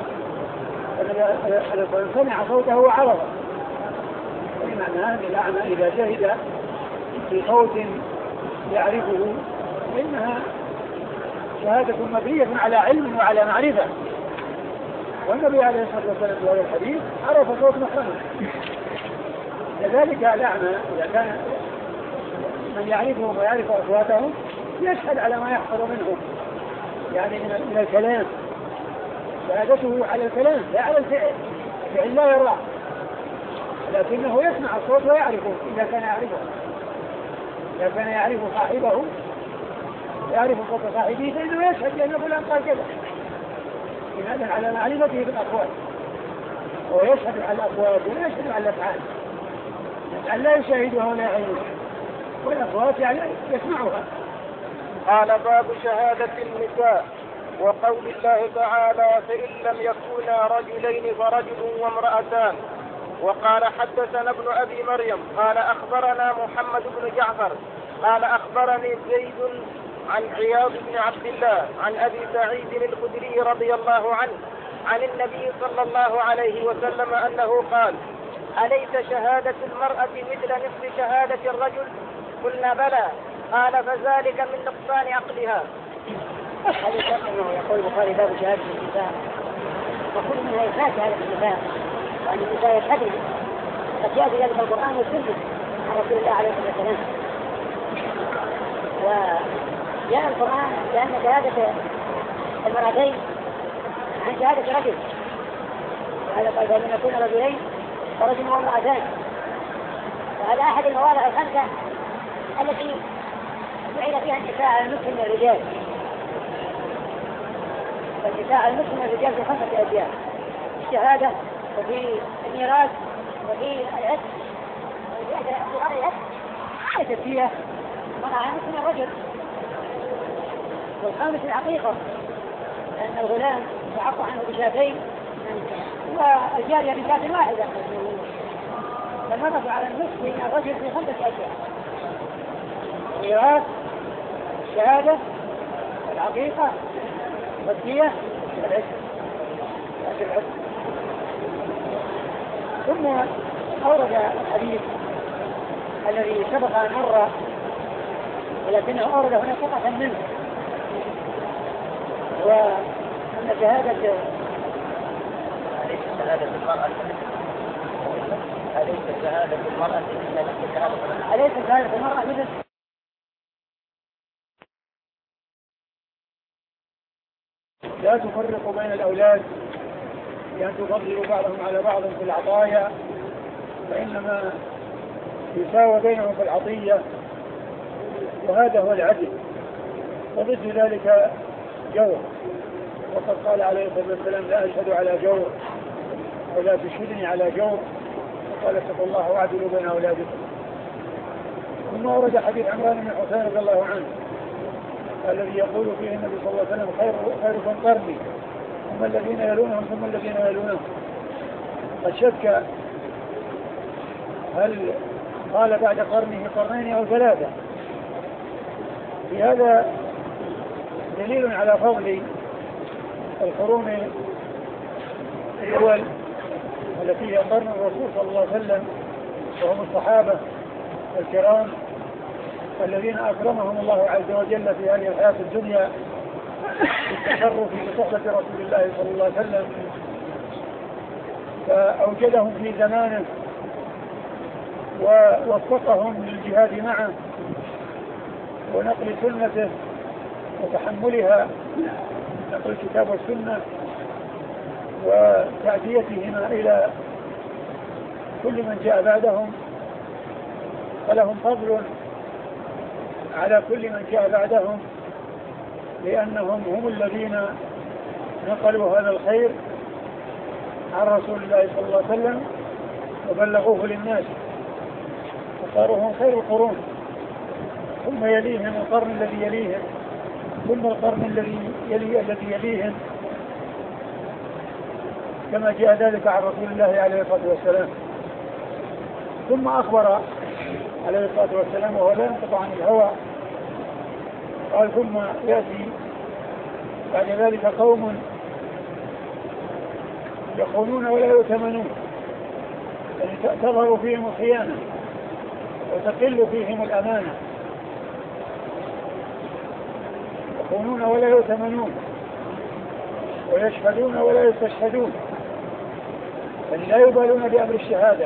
الذي سمع صوته هو عرفه، بمعنى هذا الأعمى إذا شهد في صوت يعرفه فإنها شهادة مبنية على علم وعلى معرفة. والنبي عليه الصلاة والسلام في هذا الحديث عرف صوت محرمه. كذلك الأعمى إذا كان من يعرفهم ويعرف أصواتهم يشهد على ما يحصل منهم، يعني من الكلام، شهادته على الكلام لا على الفعل. الفعل لا يراه لكنه يسمع الصوت ويعرفه إذا كان يعرفه. إذا كان يعرف صاحبه يعرف صوت صاحبه فإنه يشهد لأن فلان قال كذا، هذا على معرفته بالأقوال، ويشهد على الأقوال ولا يشهد على الأفعال. الأفعال لا يشاهدها ولا يعينها، والأصوات يعني يسمعها. قال باب شهادة النساء وقول الله تعالى فإن لم يكونا رجلين فرجل وامرأتان. وقال حدثنا ابن أبي مريم قال أخبرنا محمد بن جعفر قال أخبرني زيد عن عياض بن عبد الله عن أبي سعيد الخدري رضي الله عنه عن النبي صلى الله عليه وسلم أنه قال أليس شهادة المرأة مثل نصف شهادة الرجل؟ قلنا بلى. قال فذلك من نقصان عقلها. هذا أنه يقول البخاري باب شهادة النساء، وكل منها إثبات شهادة النساء وأن النساء يشهدن، قد جاء في ذلك القرآن والسنة عن رسول الله عليه الصلاة والسلام. وجاء القرآن لأن شهادة المرأتين عن شهادة رجل، وهذا قال فإن يكون رجلين ورجل وامرأتان، وهذا أحد المواضع الخمسة التي جعل فيها النساء على النصف من الرجال. فالنساء على النصف من الرجال في 5 أشياء: الشهادة وفي الميراث وفي العتق وفي أجر العتق. ليست فيها المرأة على النصف من الرجل. والخامس العقيقة، لأن الغلام يعق عنه بشاتين والجارية بشاة واحدة، فالمرأة على النصف من الرجل في 5 أشياء: الميراث، الشهادة، العقيقة، والدية، العتق. ثم أورد الحديث الذي سبق أن مر ولكنه أورد هنا فقط منه، وأن شهادة أليس شهادة المرأة مثل لا تفرقوا بين الأولاد بأن تفضلوا بعضهم على بعض في العطايا، فإنما يساوى بينهم في العطية، وهذا هو العدل. وضد ذلك جور، وقد قال عليه الصلاة والسلام لا أشهد على جور ولا تشهدني على جور، وقال اتقوا الله واعدلوا بين أولادكم. ثم ورد حديث عمران بن حسين رضي الله عنه الذي يقول فيه النبي صلى الله عليه وسلم خيركم قرني ثم الذين يلونهم ثم الذين يلونهم. قد شك هل قال بعد قرنه قرنين أو 3. في هذا دليل على فضل القرون الأول التي هي قرن الرسول صلى الله عليه وسلم، وهم الصحابة الكرام الذين أكرمهم الله عز وجل في هذه الحياة الدنيا بالتشرف بصحبة رسول الله صلى الله عليه وسلم، فأوجدهم في زمانه ووفقهم للجهاد معه، ونقل سنته وتحملها، نقل الكتاب والسنة وتعديتهما إلى كل من جاء بعدهم، فلهم فضل على كل من جاء بعدهم، لأنهم هم الذين نقلوا هذا الخير عن رسول الله صلى الله عليه وسلم وبلغوه للناس، فصاروا هم خير القرون، ثم يليهم القرن الذي يليهم، ثم القرن الذي يليهم، كما جاء ذلك عن رسول الله عليه الصلاة والسلام. ثم أخبر عليه الصلاة والسلام وهو لا ينطق عن الهوى، قال ثم يأتي بعد ذلك قوم يخونون ولا يؤتمنون، يعني تظهر فيهم الخيانة وتقل فيهم الأمانة، يخونون ولا يؤتمنون ويشهدون ولا يستشهدون، يعني لا يبالون بأمر الشهادة.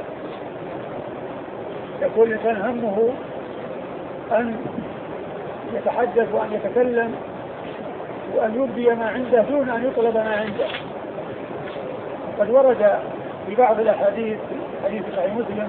يقول الإنسان همه أن يتحدث وأن يتكلم وأن يبدي ما عنده دون أن يطلب ما عنده. قد ورد في بعض الأحاديث، حديث صحيح مسلم،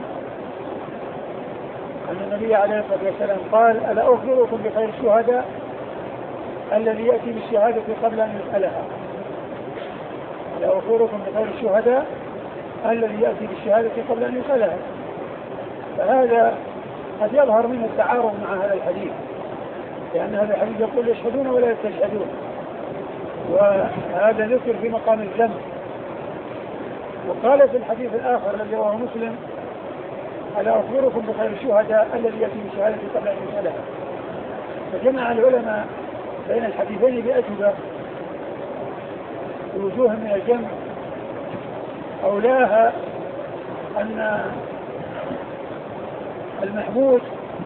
أن النبي عليه الصلاة والسلام قال: ألا أخبركم بخير الشهداء الذي يأتي بالشهادة قبل أن يسألها. ألا أخبركم بخير الشهداء الذي يأتي بالشهادة قبل أن يسألها. فهذا قد يظهر منه التعارض مع هذا الحديث، لأن هذا الحديث يقول يشهدون ولا يستشهدون، وهذا ذكر في مقام الذنب. وقال في الحديث الآخر الذي رواه مسلم: ألا أخبركم بخير الشهداء الذي يأتي بالشهادة قبل أن يسألها. فجمع العلماء بين الحديثين بأجوبة ووجوه من الجمع. أولاها أن المحمود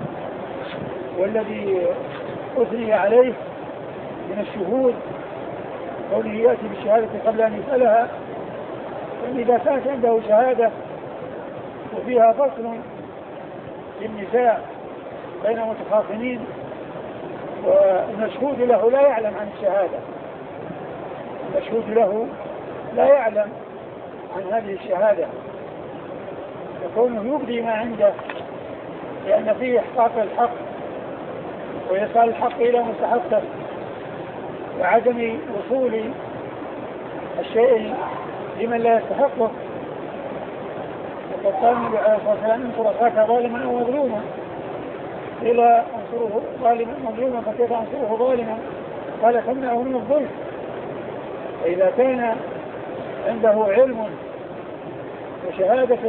والذي أثني عليه من الشهود كونه يأتي بالشهادة قبل أن يسألها، إذا كانت عنده شهادة وفيها فصل للنساء بين متخاصمين والمشهود له لا يعلم عن الشهادة، المشهود له لا يعلم عن هذه الشهادة، يكونه يبدي ما عنده لأن فيه إحقاق الحق ويصل الحق إلى مستحقه وعدم وصول الشيء لمن لا يستحقه. وقد قال النبي عليه الصلاة والسلام: انصر أخاك ظالما أو مظلوما، إلى أنصره ظالما مظلوما فكيف أنصره ظالما؟ قال: تمنعه من الظلم. فإذا كان عنده علم وشهادة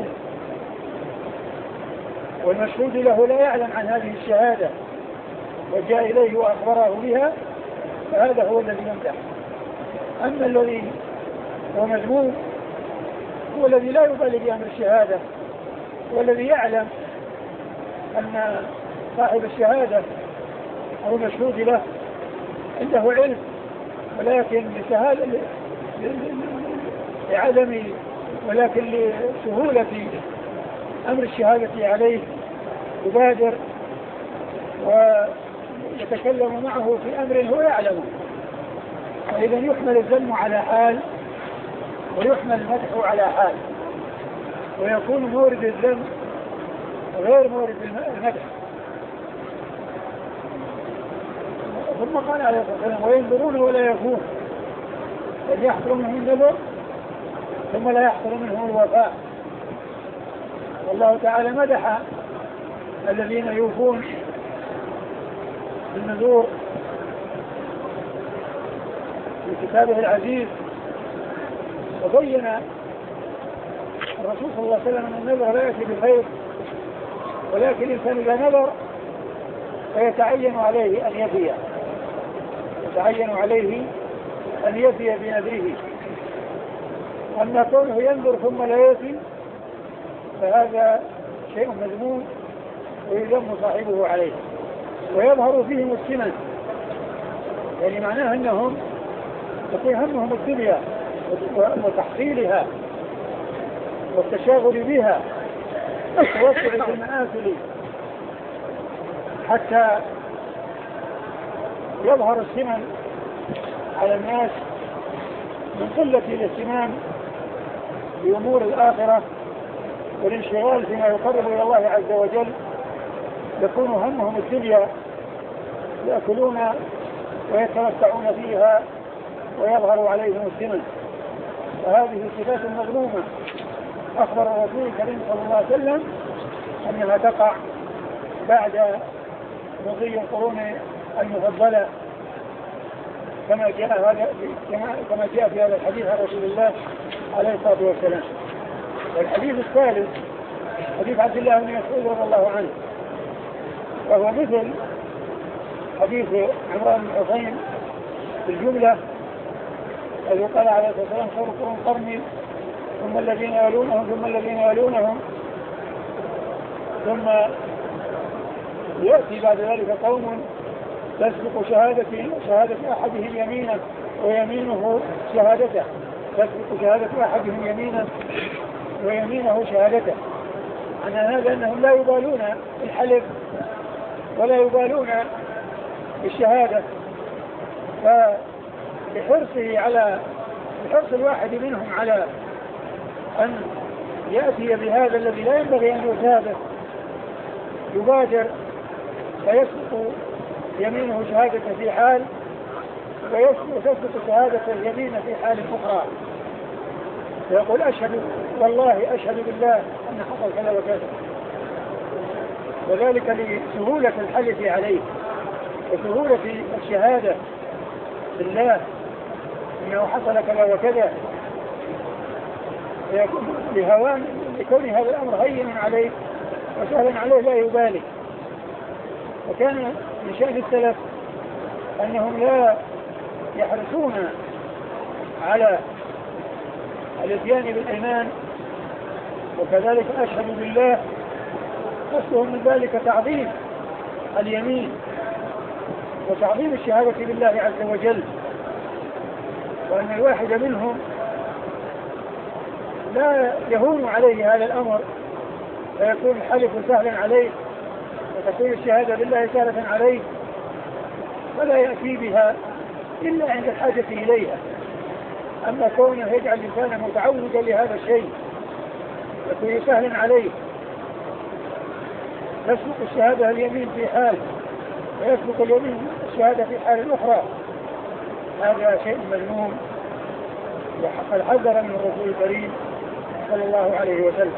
والمشهود له لا يعلم عن هذه الشهادة وجاء إليه وأخبره بها، فهذا هو الذي يمدح. أما الذي هو مذموم هو الذي لا يبالي بأمر الشهادة، والذي يعلم أن صاحب الشهادة أو المشهود له عنده علم، ولكن لسهولة أمر الشهادة عليه يبادر ويتكلم معه في أمر هو يعلمه، فإذا يحمل الذم على حال ويحمل المدح على حال، ويكون مورد الذم غير مورد المدح. ثم قال عليه الصلاة والسلام: وينظرون ولا يفون، أن يحصل منهم النذر ثم لا يحصل منهم الوفاء. والله تعالى مدح الذين يوفون بالنذور في كتابه العزيز، وبين الرسول صلى الله عليه وسلم أن النذر لا يأتي بخير، ولكن الإنسان إذا نذر فيتعين عليه أن يفي، يتعين عليه أن يفي بنذره. أما كونه ينذر ثم لا يفي فهذا شيء مذموم ويذم صاحبه عليه، ويظهر فيهم السمن، يعني معناه أنهم يكون همهم الدنيا وتحصيلها والتشاغل بها والتوسع في المآكل، حتى يظهر السمن على الناس من قلة الاهتمام بأمور الآخرة والانشغال فيما يقرب إلى الله عز وجل، يكون همهم الدنيا، يأكلون ويتمتعون فيها ويظهر عليهم السمن. فهذه صفات مظلومة أخبر الرسول الكريم صلى الله عليه وسلم أنها تقع بعد مضي القرون المفضلة كما جاء في هذا الحديث عن رسول الله عليه الصلاة والسلام. والحديث الثالث حديث عبد الله بن مسعود رضي الله عنه، وهو مثل حديث عمران بن حسين في الجملة، الذي قال عليه الصلاة والسلام خير القرون قرني ثم الذين يلونهم ثم الذين يلونهم ثم يأتي بعد ذلك قوم تسبق شهادة أحدهم يمينا ويمينه شهادته، تسبق شهادة أحدهم يمينا ويمينه شهادته. عن هذا أنهم لا يبالون الحلف ولا يبالون الشهادة، بحرص الواحد منهم على أن يأتي بهذا الذي لا ينبغي أن يثابه يبادر فيسبق يمينه شهادة في حال وتسبق شهادة اليمين في حال أخرى، ويقول أشهد والله أشهد بالله أن حصل كذا وكذا، وذلك لسهولة الحلف عليه وسهولة الشهادة بالله إنه حصل كذا وكذا، لكون هذا الأمر هين عليه وسهل عليه لا يبالي. وكان من شأن السلف أنهم لا يحرصون على الاتيان بالإيمان وكذلك أشهد بالله، قصدهم من ذلك تعظيم اليمين وتعظيم الشهادة بالله عز وجل، وأن الواحد منهم لا يهون عليه هذا الأمر فيكون الحلف سهلا عليه وتكون الشهادة بالله سهلة عليه، فلا يأتي بها إلا عند الحاجة إليها. أما كونه يجعل الإنسان متعودا لهذا الشيء يكون سهلا عليه، يسبق الشهادة اليمين في حال ويسبق اليمين الشهادة في حال أخرى، هذا شيء مذموم وقد حذر من الرسول الكريم صلى الله عليه وسلم.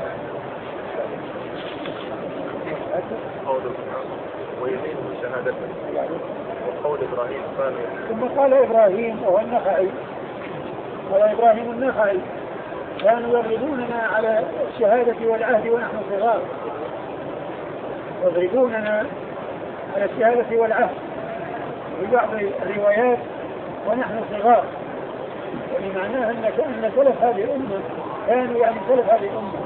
ويمينه شهادة وقول إبراهيم ثم قال إبراهيم وهو النخعي، قال إبراهيم النخعي كانوا يضربوننا على الشهادة والعهد ونحن صغار، يضربوننا على الشهادة والعهد في بعض الروايات ونحن صغار، يعني معناها أن سلف هذه الأمة كانوا سلف هذه الأمة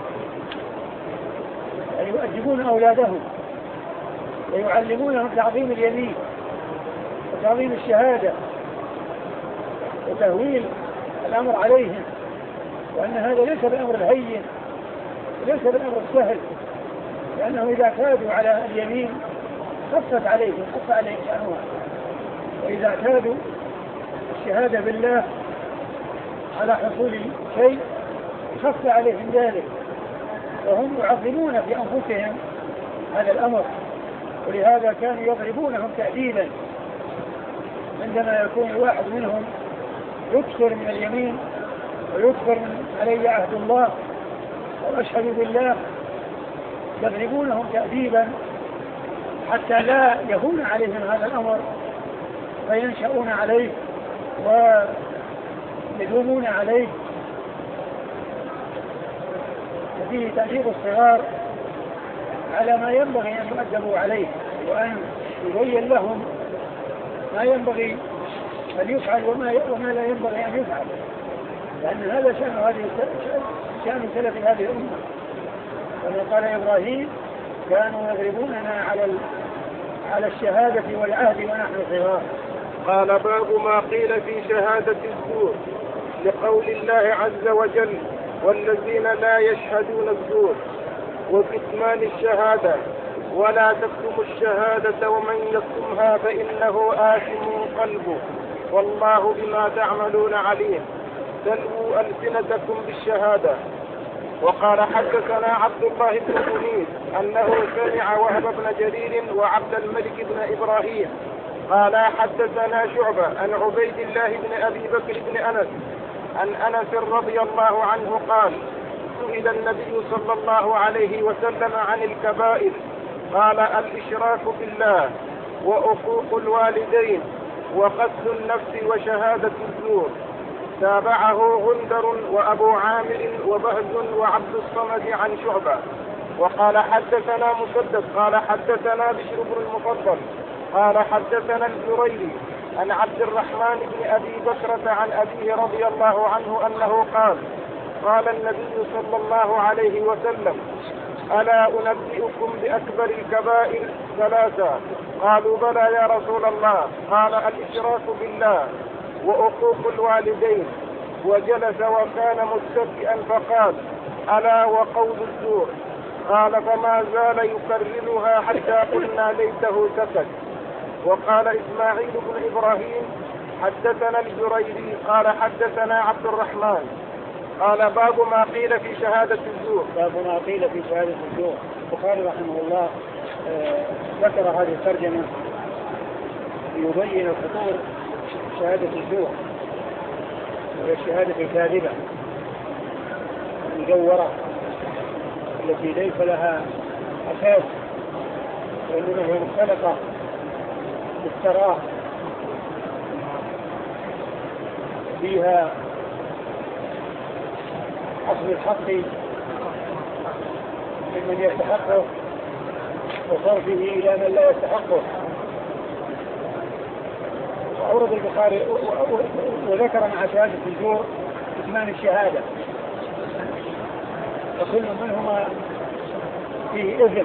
يعني يؤدبون أولادهم ويعلمونهم تعظيم اليمين وتعظيم الشهادة وتهويل الأمر عليهم، وأن هذا ليس بالأمر الهين وليس بالأمر السهل، لأنه إذا اعتادوا على اليمين خف عليهم شأنها، وإذا اعتادوا الشهادة بالله على حصول شيء خف عليهم ذلك، وهم يعظمون في أنفسهم هذا الأمر، ولهذا كانوا يضربونهم تأديبا عندما يكون الواحد منهم يكثر من اليمين ويكثر من علي عهد الله وأشهد بالله، يضربونهم تأديبا حتى لا يهون عليهم هذا الأمر فينشأون عليه ويدومون عليه. فيه تأديب الصغار على ما ينبغي أن يؤدبوا عليه، وأن يبين لهم ما ينبغي أن يفعل وما لا ينبغي أن يفعل، لأن هذا شأن سلف هذه الأمة. كما قال إبراهيم كانوا يضربوننا على الشهادة والعهد ونحن صغار. قال باب ما قيل في شهادة الزور لقول الله عز وجل والذين لا يشهدون الزور وكتمان الشهادة ولا تكتموا الشهادة ومن يكتمها فإنه آثم قلبه والله بما تعملون عليم. تلووا ألسنتكم بالشهادة. وقال حدثنا عبد الله بن منير أنه سمع وهب بن جرير وعبد الملك بن إبراهيم قال حدثنا شعبة عن عبيد الله بن أبي بكر بن أنس عن أنس رضي الله عنه قال سئل النبي صلى الله عليه وسلم عن الكبائر قال الإشراك بالله وعقوق الوالدين وقتل النفس وشهادة الزور. تابعه غندر وأبو عامر وبهز وعبد الصمد عن شعبة. وقال حدثنا مسدد قال حدثنا بشر بن المفضل قال حدثنا الجريري عن عبد الرحمن بن أبي بكرة عن أبيه رضي الله عنه أنه قال النبي صلى الله عليه وسلم ألا أنبئكم بأكبر الكبائر ثلاثة؟ قالوا بلى يا رسول الله. قال الإشراك بالله وعقوق الوالدين. وجلس وكان متكئا فقال ألا وقول الزور. قال فما زال يكررها حتى قلنا ليته سكت. وقال إسماعيل بن إبراهيم حدثنا الجريري قال حدثنا عبد الرحمن قال باب ما قيل في شهادة الزور. باب ما قيل في شهادة الزور. البخاري رحمه الله ذكر هذه الترجمة ليبين خطور شهادة الزور وهي الشهادة الكاذبة المزورة التي ليس لها أساس وإنما هي مختلقة بالتراء فيها أخذ الحق ممن يستحقه وصرفه إلى من لا يستحقه. وأورد البخاري وذكر مع شهادة الزور كتمان الشهادة وكل منهما فيه إثم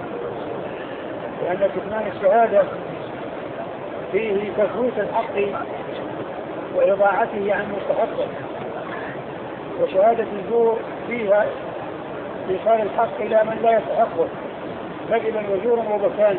لأن كتمان الشهادة فيه تفويت الحق وإضاعته عن مستحقه وشهادة الزور فيها إيصال الحق إلى من لا يستحقه كذبا وزورا وبهتانا.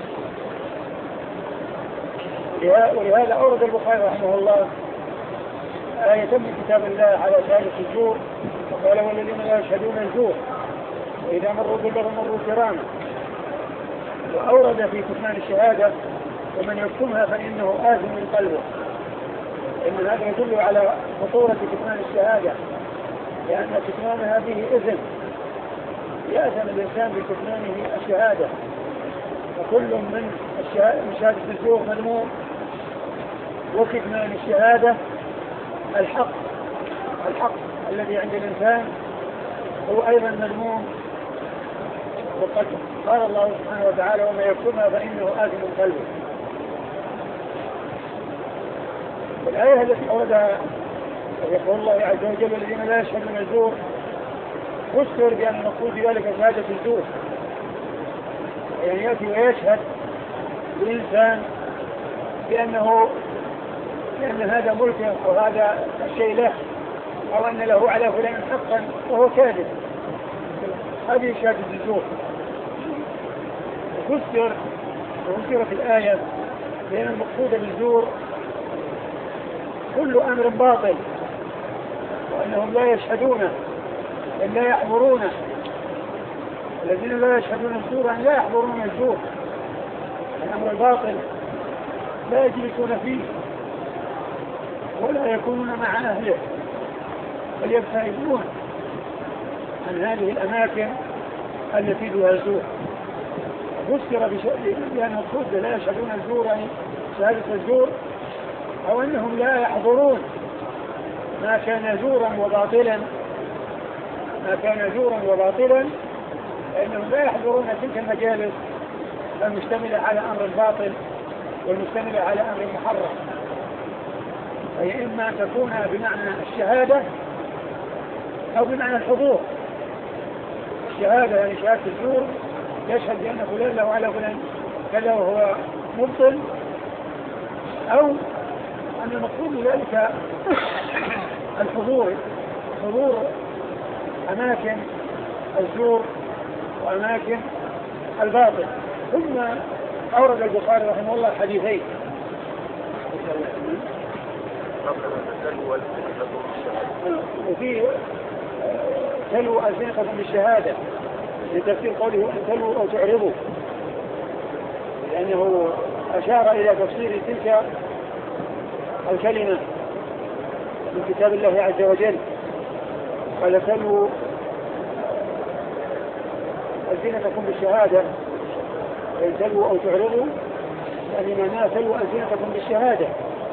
ولهذا أورد البخاري رحمه الله آية من كتاب الله على شهادة الزور وقال والذين لا يشهدون الزور وإذا مروا باللغو مروا كراما. وأورد في كتمان الشهادة ومن يكتمها فإنه آثم من قلبه. إن هذا يدل على خطورة كتمان الشهادة لأن كتمانها به إثم يأثم الإنسان بكتمانه الشهادة. وكل من شهادة الزور مذموم وكتمان الشهادة الحق الذي عند الإنسان هو أيضا مذموم. وقد قال الله سبحانه وتعالى وما يكتمها فإنه آثم من قلبه. الآية التي أوردها يقول الله عز وجل الذين لا يشهدون الزور فسر بأن المقصود بذلك شهادة الزور يعني يأتي ويشهد الإنسان بأن هذا ملكه وهذا الشيء له أو أن له على فلان حقا وهو كاذب. هذه شهادة الزور. وفسرت الآية بأن المقصود بالزور كل أمر باطل وأنهم لا يشهدونه إن لا يحضرونه. الذين لا يشهدون الزور أن لا يحضرون الزور. الأمر الباطل لا يجلسون فيه ولا يكونون مع أهله بل يبتعدون عن هذه الأماكن التي فيها الزور. فسر بأن المقصود لا يشهدون الزور يعني شهادة الزور أو أنهم لا يحضرون ما كان زورا وباطلا لأنهم لا يحضرون تلك المجالس المشتملة على أمر باطل والمشتملة على أمر محرم. فهي إما أن تكون بمعنى الشهادة أو بمعنى الحضور. الشهادة يعني شهادة الزور يشهد بأن فلان له على فلان كذا وهو مبطل أو أن المقصود بذلك حضور أماكن الزور وأماكن الباطل. ثم أورد البخاري رحمه الله حديثين. وفي تلوا ألسنتكم بالشهادة لتفسير قوله أن تلوا أو تعرضوا، لأنه أشار إلى تفسير تلك الكلمة من كتاب الله عز وجل. قال تلوا ألسنتكم بالشهادة، أن تلوا أو تعرضوا، يعني معناه تلوا ألسنتكم بالشهادة.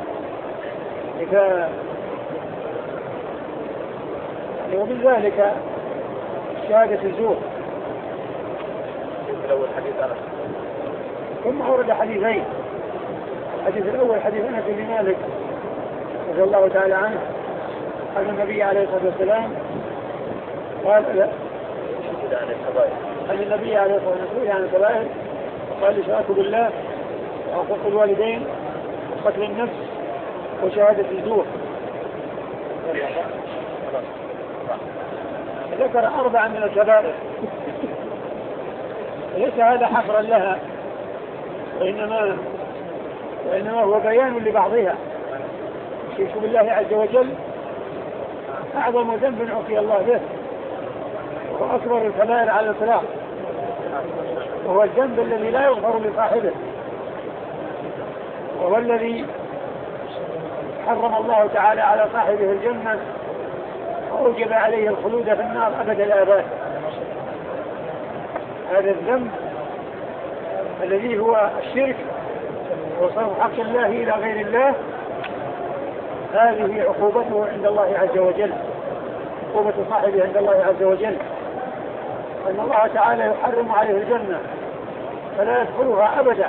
ومن ذلك شهادة الزور. ثم أورد حديثين. الحديث الأول حديث أنس بن مالك رضي الله تعالى عنه أن النبي عليه الصلاة والسلام قال أن النبي عليه الصلاة والسلام عن الكبائر قال الإشراك بالله وعقوق الوالدين وقتل النفس وشهادة الزور. ذكر 4 من الكبائر، ليس هذا حصرا لها، وإنما هو بيان لبعضها. الشرك بالله عز وجل أعظم ذنب عصي الله به، وأكبر الكبائر على الإطلاق، وهو الذنب الذي لا يغفر لصاحبه، وهو الذي حرم الله تعالى على صاحبه الجنة وأوجب عليه الخلود في النار أبد الآباد. هذا الذنب الذي هو الشرك وصرف حق الله إلى غير الله، هذه عقوبته عند الله عز وجل، عقوبة صاحبه عند الله عز وجل، أن الله تعالى يحرم عليه الجنة فلا يدخلها أبدا،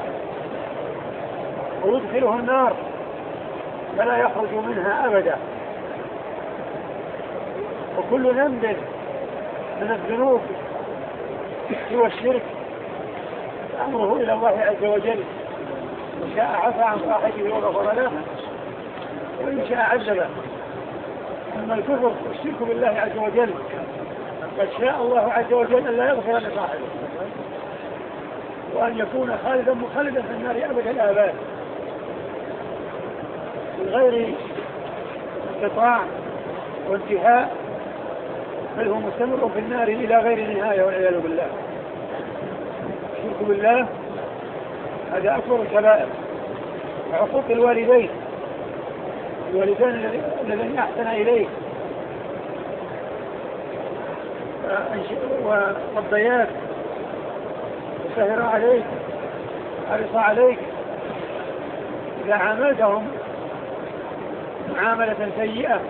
ويدخله النار فلا يخرج منها أبدا. وكل ذنب من الذنوب سوى الشرك أمره إلى الله عز وجل، إن شاء عفى عن صاحبه وغفر له، وإن شاء عذبه. أما الكفر والشرك بالله عز وجل قد شاء الله عز وجل أن لا يغفر لصاحبه، وأن يكون خالدا مخلدا في النار أبد الآباد من غير انقطاع وانتهاء، بل هو مستمر في النار إلى غير نهاية والعياذ بالله. الشرك بالله هذا أكبر الكبائر. عقوق الوالدين الذين أحسن إليه وربياك وسهر عليك حرص عليك، إذا عاملتهم معاملة سيئة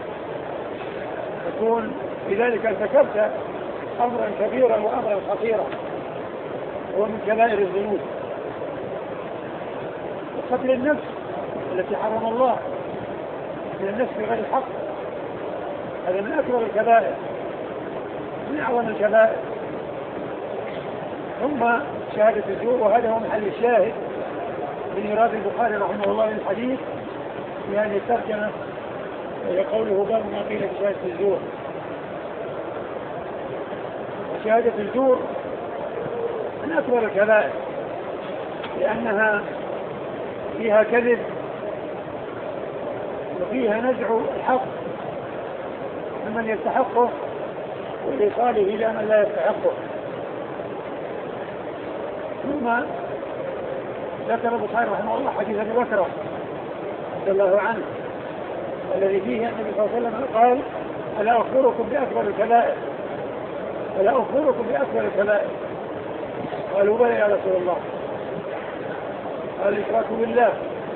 تكون بذلك ارتكبت أمرا كبيرا وأمرا خطيرا، هو من كبائر الذنوب. وقتل النفس التي حرم الله، من النفس بغير الحق، هذا من أكبر الكبائر، من أعظم الكبائر. ثم شهادة الزور، وهذا هو محل الشاهد من إيراد البخاري رحمه الله للحديث، يعني الترجمة قوله باب ما قيل في شهادة الزور. وشهادة الزور من أكبر الكبائر، لأنها فيها كذب وفيها نزع الحق ممن يستحقه وإيصاله إلى من لا يستحقه. ثم ذكر البخاري رحمه الله حديث أبي بكر رضي الله عنه الذي فيه النبي صلى الله عليه وسلم قال: ألا أخبركم بأكبر الكبائر؟ ألا أخبركم بأكبر الكبائر؟ قالوا: بلى يا رسول الله. قال: الإشراك بالله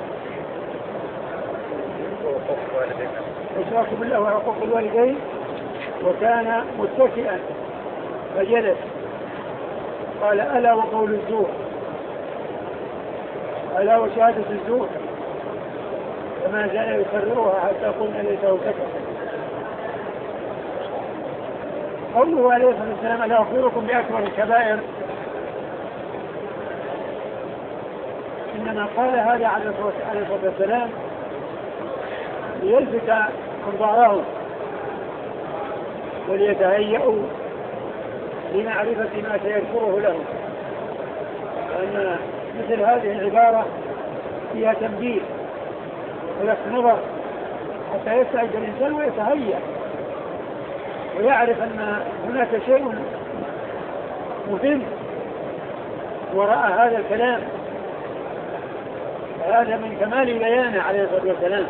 وعقوق الوالدين. وكان متكئا فجلس، قال: ألا وقول الزور، ألا وشهادة الزور، فما زال يكررها حتى قلنا ليته كفر. قوله عليه الصلاة والسلام: ألا أخبركم بأكبر الكبائر، إنما قال هذا عليه الصلاة والسلام ليلفت انظارهم وليتهيئوا لمعرفة ما سيذكره لهم. وأن مثل هذه العبارة فيها تنبيه ولفت نظر حتى يستعد الإنسان ويتهيأ ويعرف أن هناك شيء مهم وراء هذا الكلام. هذا من كمال بيانه عليه الصلاة والسلام،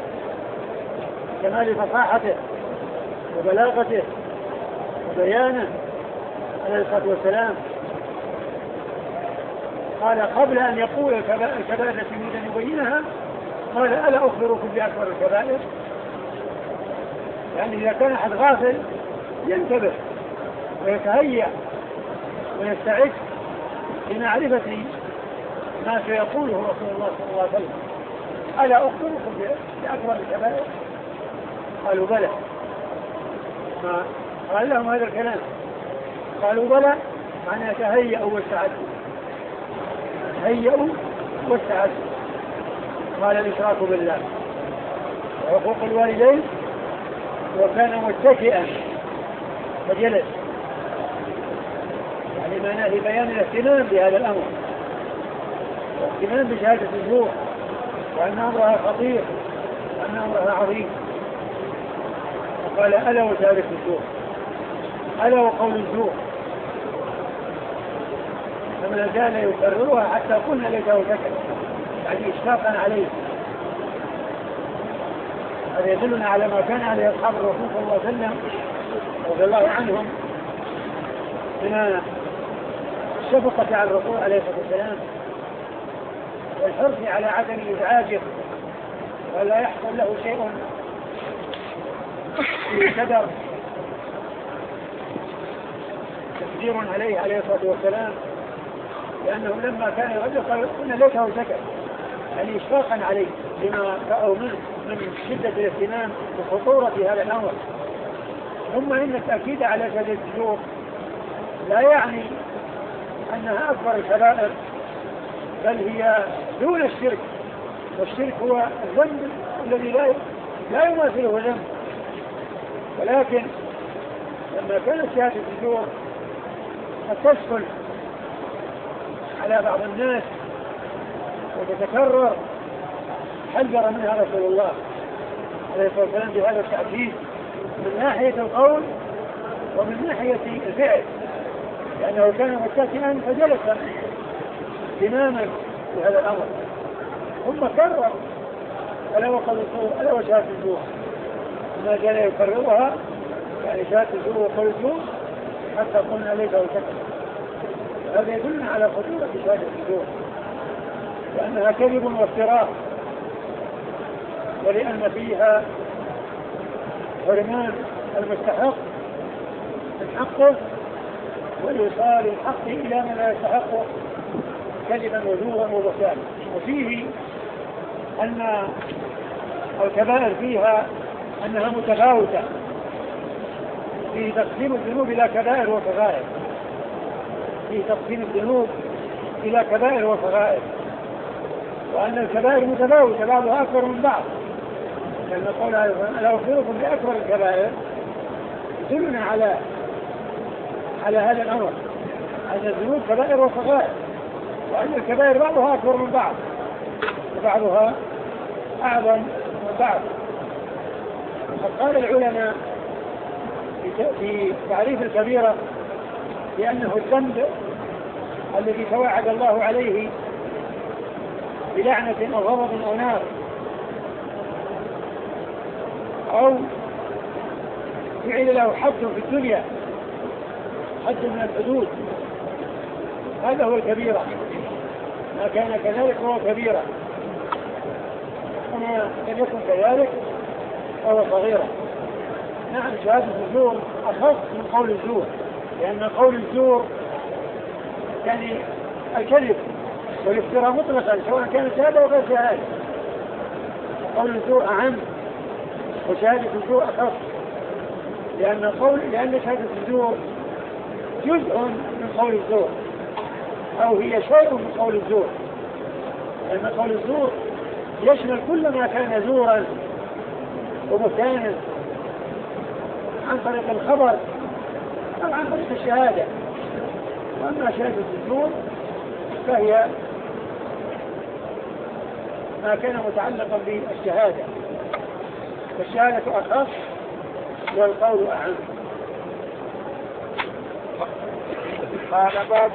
كمال فصاحته وبلاغته وبيانه عليه الصلاة والسلام. قال قبل أن يقول الكبائر التي يريد أن يبينها قال ألا أخبركم بأكبر الكبائر؟ يعني إذا كان أحد غافل ينتبه ويتهيأ ويستعد لمعرفة ما سيقوله رسول الله صلى الله عليه وسلم. ألا أخبركم بأكبر الكبائر؟ قالوا بلى. ما قال لهم هذا الكلام؟ قالوا بلى، معنى تهيأوا واستعدوا. تهيأوا واستعدوا. قال الإشراك بالله وحقوق الوالدين، وكان متكئا فجلس، يعني معناه بيان الاهتمام بهذا الأمر، الاهتمام بشهادة الزور، وأن أمرها خطير وأن أمرها عظيم. وقال ألا وشهادة الزور، ألا وقول الزور، فما زال يكررها حتى قلنا ليته سكت، يعني إشفاقا عليه. هذا يدلنا على ما كان عليه أصحاب الرسول صلى الله عليه وسلم رضي الله عنهم من الشفقة على الرسول عليه الصلاة والسلام والحرص على عدم إزعاجه ولا يحصل له شيء في كدر تقدير عليه عليه الصلاة والسلام، لأنه لما كان يغلق قلنا ليته سكت، يعني إشفاقا عليه لما رأوا منه من شدة الاهتمام بخطورة هذا الأمر. ثم إن التأكيد على شهادة الزور لا يعني أنها أكبر الكبائر، بل هي دون الشرك، والشرك هو الذنب الذي لا يماثله ذنب. ولكن لما كانت شهادة الزور قد تسهل على بعض الناس وتتكرر، حذر منها رسول الله عليه الصلاة والسلام بهذا التأكيد من ناحية القول ومن ناحية الفعل، لأنه كان متكئا فجلس اهتماما بهذا الأمر، ثم كرر ألا وقول الزور ألا وشهادة الزور، ما زال يكررها، يعني شهادة الزور وقول الزور حتى قلنا ليس وسكت. هذا يدلنا على خطورة شهادة الزور، لأنها كذب وافتراء، ولأن فيها حرمان المستحق من حقه وإيصال الحق إلى من لا يستحقه كذبا وزورا وبهتانا. وفيه أن الكبائر فيها أنها متفاوتة في تقسيم الذنوب إلى كبائر وصغائر، في تقسيم الذنوب إلى كبائر وصغائر، وأن الكبائر متفاوتة بعضها أكبر من بعض، لأن قول ألا أخبركم بأكبر الكبائر يدلنا على هذا الأمر، أن الذنوب كبائر وصغائر، وأن الكبائر بعضها أكبر من بعض وبعضها أعظم من بعض. فقال العلماء في تعريف الكبيرة بأنه الذنب الذي توعد الله عليه بلعنة أو غضب أو نار، أو فعل له حد في الدنيا، حد من الحدود، هذا هو الكبيرة. ما كان كذلك هو كبيرة، وما لم يكن كذلك فهو صغيرة. نعم شهادة الزور أخف من قول الزور، لأن قول الزور يعني الكذب والافتراء مطلقا سواء كانت شهادة وغير شهادة. قول الزور أعم وشهادة الزور أخف، لأن شهادة الزور جزء من قول الزور، أو هي شيء من قول الزور، لأن قول الزور يشمل كل ما كان زورا وبهتانا عن طريق الخبر أو عن طريق الشهادة. وأما شهادة الزور فهي ما كان متعلقا بالشهادة، فالشهادة أخص والقول أعم. قال باب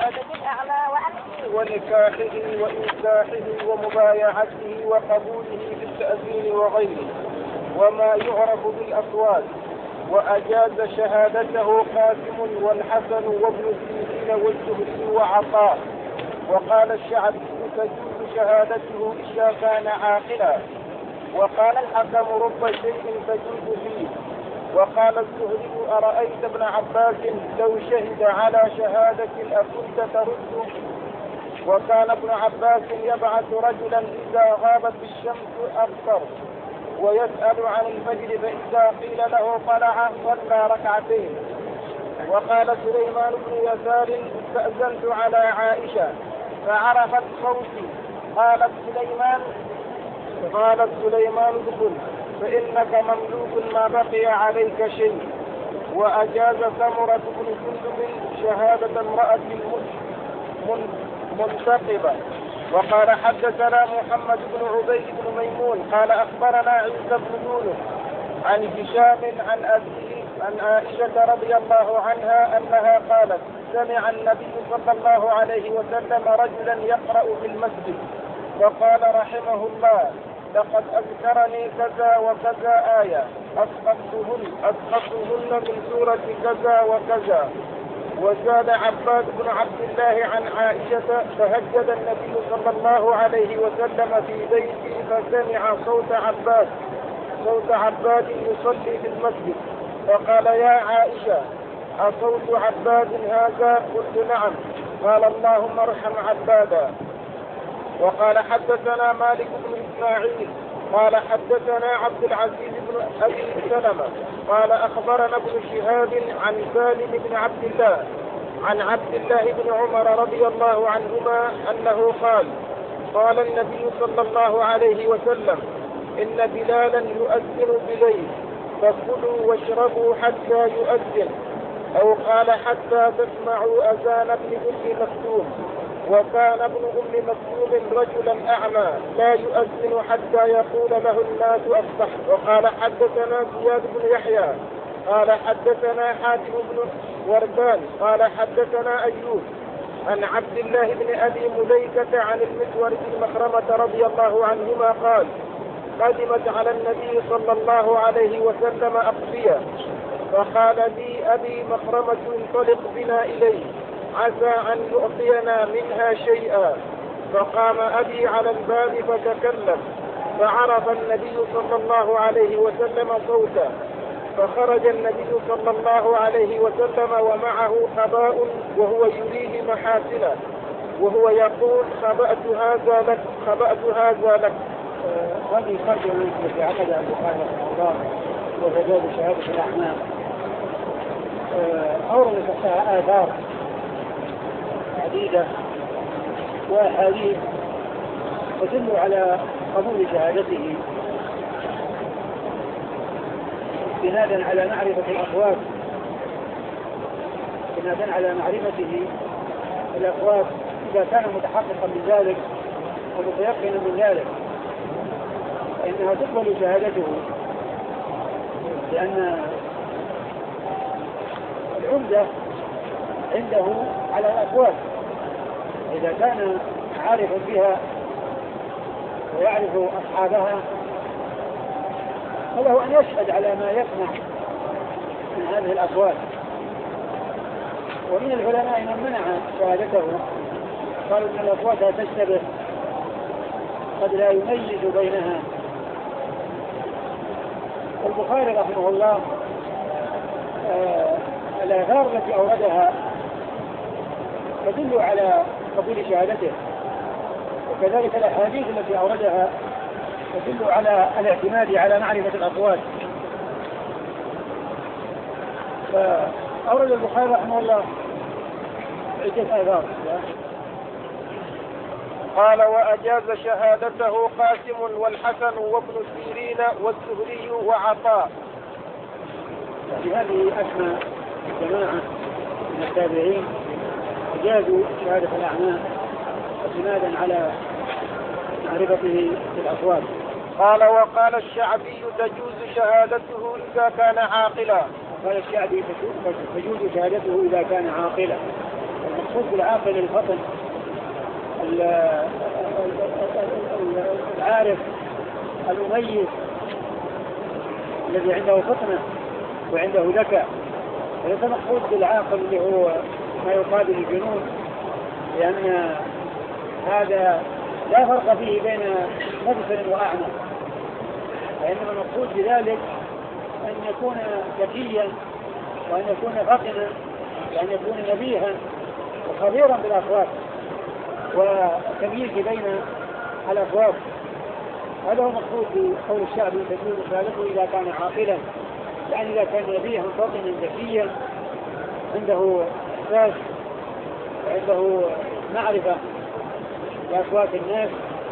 ونكاحه وإنكاحه ومبايعته وقبوله بالتأذين وغيره وما يعرف بالأصوات. وأجاز شهادته قاسم والحسن وابن سيرين والزهري وعطاء. وقال الشعبي تجوز شهادته إذا كان عاقلا. وقال الحكم رب شيء تجوز فيه. وقال الزهري أرأيت ابن عباس لو شهد على شهادة أكنت ترد. وكان ابن عباس يبعث رجلا إذا غابت الشمس أبصر ويسأل عن الفجر فإذا قيل له طلع صلى ركعتين. وقال سليمان بن يسار استأذنت على عائشة فعرفت صوتي قالت سليمان ادخل فإنك مملوك ما بقي عليك شيء. وأجاز سمرة بن جندب شهادة امرأة منتقبة. وقال حدثنا محمد بن عبيد بن ميمون قال أخبرنا عيسى بن يونس عن هشام عن أبيه عن عائشة رضي الله عنها أنها قالت سمع النبي صلى الله عليه وسلم رجلا يقرأ في المسجد فقال رحمه الله لقد أذكرني كذا وكذا آية أسقطتهن من سورة كذا وكذا. وزاد عباد بن عبد الله عن عائشة تهجد النبي صلى الله عليه وسلم في بيته فسمع صوت عباد يصلي في المسجد فقال يا عائشة أصوت عباد هذا؟ قلت نعم. قال اللهم ارحم عبادا. وقال حدثنا مالك بن إسماعيل قال حدثنا عبد العزيز بن أبي سلمة قال أخبرنا ابن شهاب عن سالم بن عبد الله عن عبد الله بن عمر رضي الله عنهما أنه قال النبي صلى الله عليه وسلم إن بلالا يؤذن بليل فكلوا واشربوا حتى يؤذن. أو قال حتى تسمعوا أذان ابن أم مكتوم. وكان ابن أم مكتوم رجلا أعمى لا يؤذن حتى يقول له الناس أصبح. وقال حدثنا زياد بن يحيى قال حدثنا حاتم بن وردان قال حدثنا أيوب عن عبد الله بن أبي مليكة عن المسور بن مخرمة رضي الله عنهما قال قدمت على النبي صلى الله عليه وسلم أقبية فقال لي أبي مخرمة انطلق بنا إليه عسى أن يعطينا منها شيئا. فقام أبي على الباب فتكلم فعرف النبي صلى الله عليه وسلم صوته فخرج النبي صلى الله عليه وسلم ومعه خباء وهو يريه محاسنه وهو يقول خبأت هذا لك. هذه خرجة في عقد البخاري رحمه الله وزاد شهادة الأعمام. أورد فيها آثار عديدة وأحاديث تدل على قبول شهادته بناء على معرفة الأقوال إذا كان متحققا من ذلك ومتيقنا من ذلك فإنها تقبل شهادته لأن العمدة عنده على الأقوال. إذا كان عارفا بها ويعرف أصحابها فله أن يشهد على ما يسمع من هذه الأقوال. ومن العلماء من منع شهادته قالوا أن الأصوات تشتبه قد لا يميز بينها. البخاري رحمه الله الآثار التي أوردها تدل على قبول شهادته وكذلك الأحاديث التي أوردها تدل على الاعتماد على معرفة الأقوال. فأورد البخاري رحمه الله عدة آثار. قال وأجاز شهادته قاسم والحسن وابن سيرين والزهري وعطاء. في هذه أسمى جماعة من التابعين أجازوا شهادة الأعمام اعتمادا على معرفته بالأصوات. قال وقال الشعبي تجوز شهادته إذا كان عاقلا. قال الشعبي تجوز شهادته إذا كان عاقلا. المقصود بالعاقل الفطن العارف المميز الذي عنده فطنة وعنده ذكاء، وليس مقصود بالعاقل اللي هو ما يقابل الجنون، لأن هذا لا فرق فيه بين مبصر وأعمى، وإنما المقصود بذلك أن يكون ذكيا وأن يكون فطنا وأن يكون نبيها وخبيرا بالأصوات وتمييز بين الأصوات. هذا هو مقصود بقول الشعب تجوز شهادته إذا كان عاقلا، يعني إذا كان نبيها فطنا ذكيا عنده إحساس وعنده معرفة بأصوات الناس،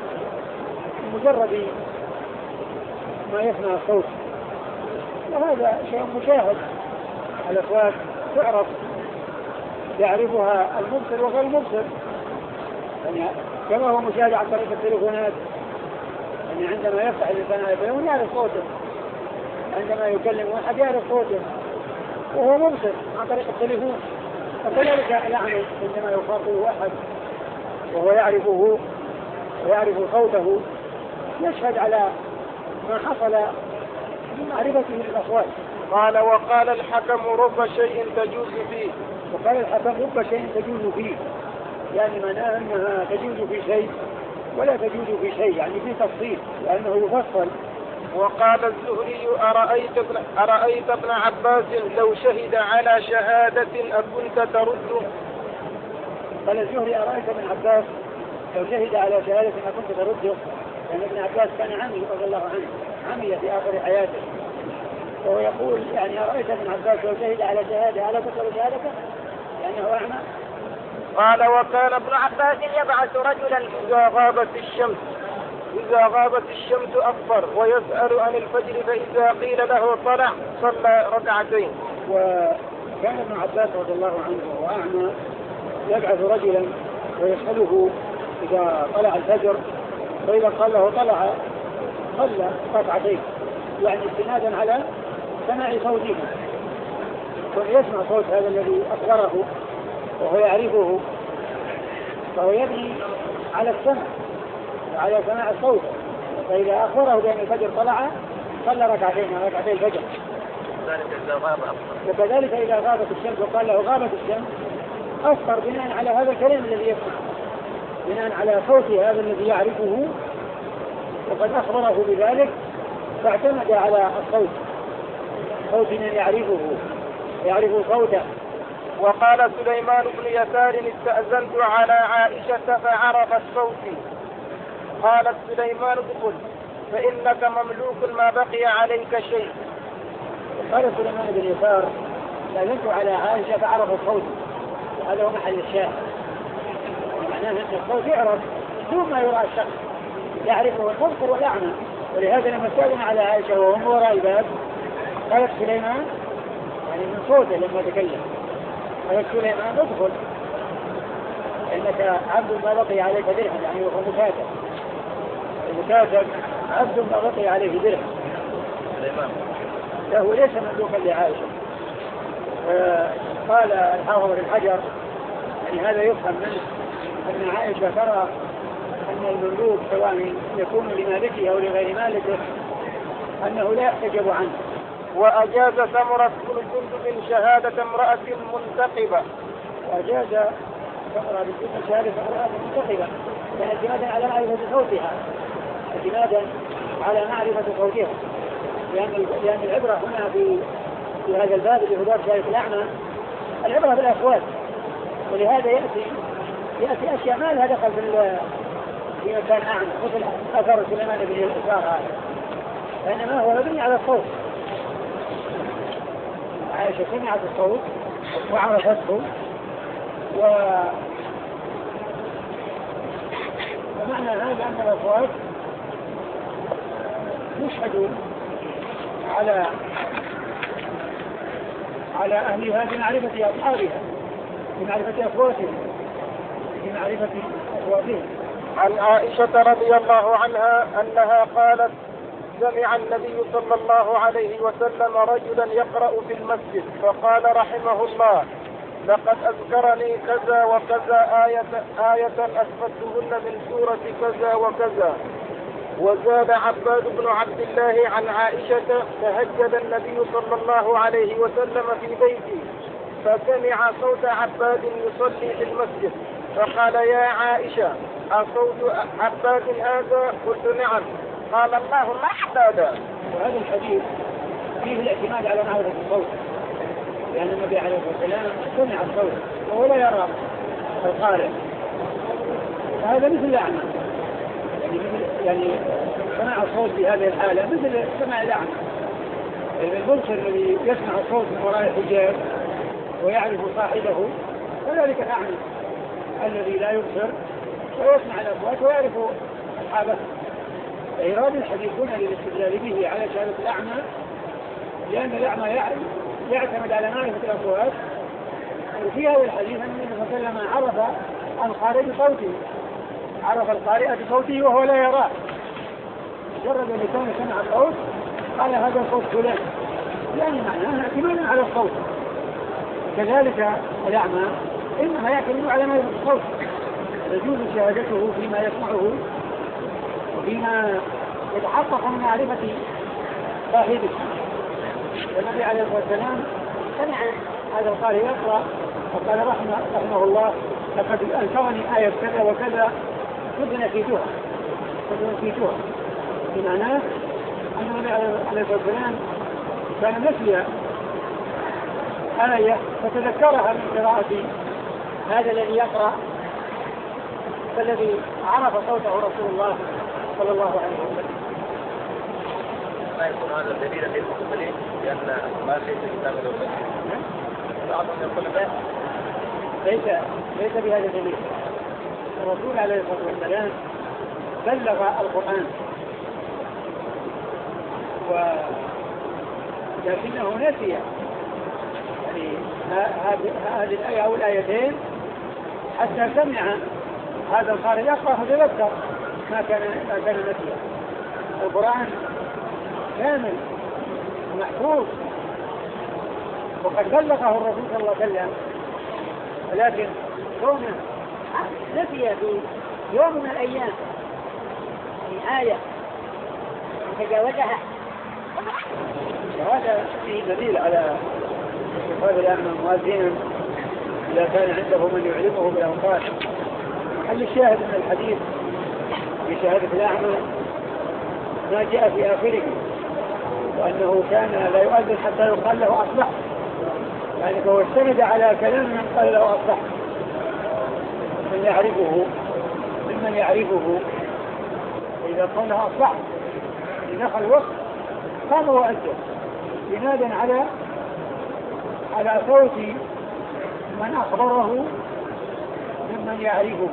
مجرد ما يسمع الصوت. وهذا شيء مشاهد، الأصوات تعرف يعرفها المبصر وغير المبصر، يعني كما هو مشاهد عن طريق التليفونات، يعني عندما يفتح الإنسان التليفون يعرف صوته، عندما يكلم واحد يعرف صوته وهو مبصر عن طريق التليفون. وكذلك الأعمى عندما يخاطب واحد وهو يعرفه ويعرف صوته يشهد على ما حصل من معرفته للأصوات. قال وقال الحكم رب شيء تجوز فيه. وقال الحكم رب شيء تجوز فيه، يعني معناه أنها تجوز في شيء ولا تجوز في شيء، يعني في تفصيل لأنه يفصل. وقال الزهري أرأيت ابن عباس لو شهد على شهادة أكنت ترد. قال الزهري أرأيت ابن عباس لو شهد على شهادة أكنت ترده، لأن ابن عباس كان عمي رضي الله عنه، عمي في آخر حياته، وهو يقول يعني أرأيت ابن عباس لو شهد على شهادة ألا تقبل شهادته لأنه أعمى. قال وكان ابن عباس يبعث رجلا إذا غابت الشمس أكبر ويسأل عن الفجر، فإذا قيل له طلع صلى ركعتين. وكان ابن عباس رضي الله عنه وهو أعمى يبعث رجلا ويسأله إذا طلع الفجر، فإذا قال له طلع صلى ركعتين، يعني استنادا على سماع صوته، ويسمع صوت هذا الذي أصغره وهو يعرفه، فهو يبني على السمع وعلى سماع الصوت. فإذا أخبره بأن الفجر طلع صلى ركعتين الفجر. وكذلك إذا غابت الشمس وقال له غابت الشمس أفطر بناء على هذا الكلام الذي يسمع، بناء على صوت هذا الذي يعرفه وقد أخبره بذلك، فاعتمد على الصوت، صوت من يعرف صوته. وقال سليمان بن يسار استأذنت على عائشة فعرفت صوتي، قالت سليمان ادخل فإنك مملوك ما بقي عليك شيء. قال سليمان بن يسار استأذنت على عائشة فعرفت صوتي، وهذا هو محل الشاهد، معناه أن الصوت يعرف دون ما يرى الشخص، يعرفه المبصر والأعمى. ولهذا لما استأذن على عائشة وهم وراء الباب قالت سليمان يعني من صوته لما تكلم، قالت سليمان ادخل إنك عبد ما بقي عليك درهم، يعني هو مكاتب، المكاتب عبد ما بقي عليه درهم، له ليس مملوكا لعائشة. قال الحافظ بن حجر يعني هذا يفهم منه أن عائشة ترى أن المملوك سواء يكون لمالكه أو لغير مالكه أنه لا يحتجب عنه. وأجاز سمرة بن جندب شهادة امرأة منتقبة. وأجاز سمرة بن جندب شهادة امرأة منتقبة، يعني اعتمادا على معرفة صوتها، لأن العبرة هنا في هذا الباب اللي هو باب شهادة الأعمى العبرة بالأصوات، ولهذا يأتي أشياء ما لها دخل في مكان أعمى، مثل أثر سليمان بن يسار هذا، وإنما هو مبني على الصوت. عائشة سمعت الصوت وعرفته، ومعنى هذا أن الأصوات يشهد على أهلها بمعرفة أصحابها، بمعرفة أصواتهم، بمعرفة وفيه. عن عائشة رضي الله عنها أنها قالت: سمع النبي صلى الله عليه وسلم رجلا يقرأ في المسجد فقال رحمه الله: لقد أذكرني كذا وكذا آية أثبتهن من سورة كذا وكذا. وزاد عباد بن عبد الله عن عائشة: تهجد النبي صلى الله عليه وسلم في بيتي فسمع صوت عباد يصلي في المسجد فقال: يا عائشة، أصوت عباد هذا؟ قلت: نعم. قال: الله عبادا. وهذا الحديث فيه الاعتماد على معرفة الصوت، لأن النبي عليه الصلاة والسلام سمع الصوت وهو لا يرى القارئ، هذا مثل الأعمى، يعني سمع الصوت في هذه الحالة مثل سمع الأعمى. المبصر الذي يسمع الصوت من وراء الحجاب ويعرف صاحبه، كذلك الأعمى الذي لا يبصر ويسمع الأصوات ويعرف أصحابه. إيراد الحديث هنا للاستدلال به على شهادة الأعمى، لأن الأعمى يعتمد على معرفة الأصوات. وفي هذا الحديث أن النبي صلى الله عليه وسلم عرف القارئ بصوته، عرف القارئ بصوته وهو لا يراه، مجرد أن كان سمع الصوت قال هذا صوت فلان، يعني معناه اعتمادا على الصوت. كذلك الأعمى إنما يعتمد على معرفة الصوت، يجوز شهادته فيما يسمعه وفيما يتحقق من معرفة صاحبه. النبي عليه الصلاة والسلام سمع هذا القارئ يقرأ فقال رحمه الله: لقد ألفظني آية كذا وكذا قد نسيتها، بمعناه أن النبي عليه الصلاة والسلام كان نسي آية فتذكرها من قراءة هذا الذي يقرأ، فالذي عرف صوته رسول الله صلى الله عليه وسلم. ما يكون هذا دليلا للمقبلين لأن ما ليس كتاب الأولى. بعضهم يقول ليس بهذا الدليل. الرسول عليه الصلاة والسلام بلغ القرآن، ولكنه نسي يعني هذه الآية أو الآيتين حتى سمع هذا القارئ يقرأ فتذكر ما كان نسيا. القرآن كامل محفوظ وقد بلغه الرسول صلى الله عليه وسلم، ولكن كونه نسي في يوم من الأيام في آية تجاوزها، وهذا فيه دليل على اتخاذ الأعمى مؤذنا إذا كان عنده من يعلمه بالأوقات. محل الشاهد من الحديث في شهادة الأعمى ما جاء في آخره، وأنه كان لا يؤذن حتى يقال له أصبح، يعني فهو استند على كلام من قال له أصبح ممن يعرفه إذا قال له أصبح لدخل الوقت قام وأذن بنادا على صوت من أخبره ممن يعرفه.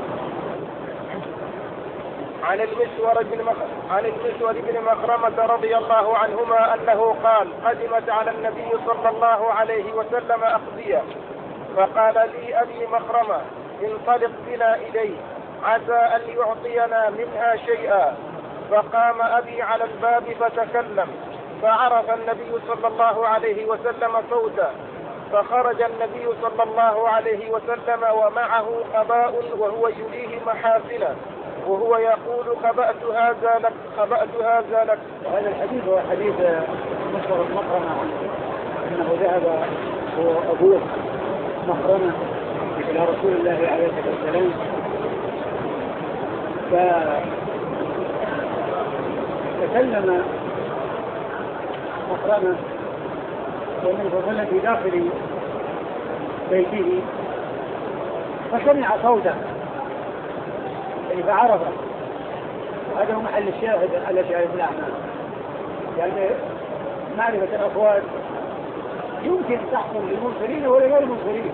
عن المسور بن مخرمة رضي الله عنهما أنه قال: قدمت على النبي صلى الله عليه وسلم أقضية فقال لي أبي مخرمة: انطلق بنا إليه عسى أن يعطينا منها شيئا. فقام أبي على الباب فتكلم فعرف النبي صلى الله عليه وسلم صوته، فخرج النبي صلى الله عليه وسلم ومعه قباء وهو يليه محافله وهو يقول: خبأت هذا لك. وهذا الحديث هو حديث مسور المخرمة، أنه ذهب هو أبوه مخرمة إلى رسول الله عليه الصلاة والسلام، فتكلم مخرمة والنبي صلى الله عليه وسلم في داخل بيته فسمع صوته يعني فعرفه. هذا هو محل الشاهد على شهادة الأعمى، يعني معرفة الأصوات يمكن تحصل للمبصرين ولا غير المبصرين.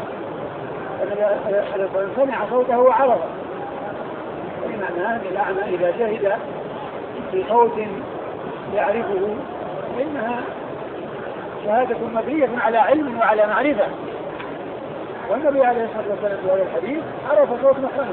الذي سمع صوته وعرفه، بمعنى أن الأعمى إذا شهد في صوت يعرفه إنها شهادة مبنية على علم وعلى معرفة، والنبي عليه الصلاة والسلام في هذا الحديث عرف صوت محرمه.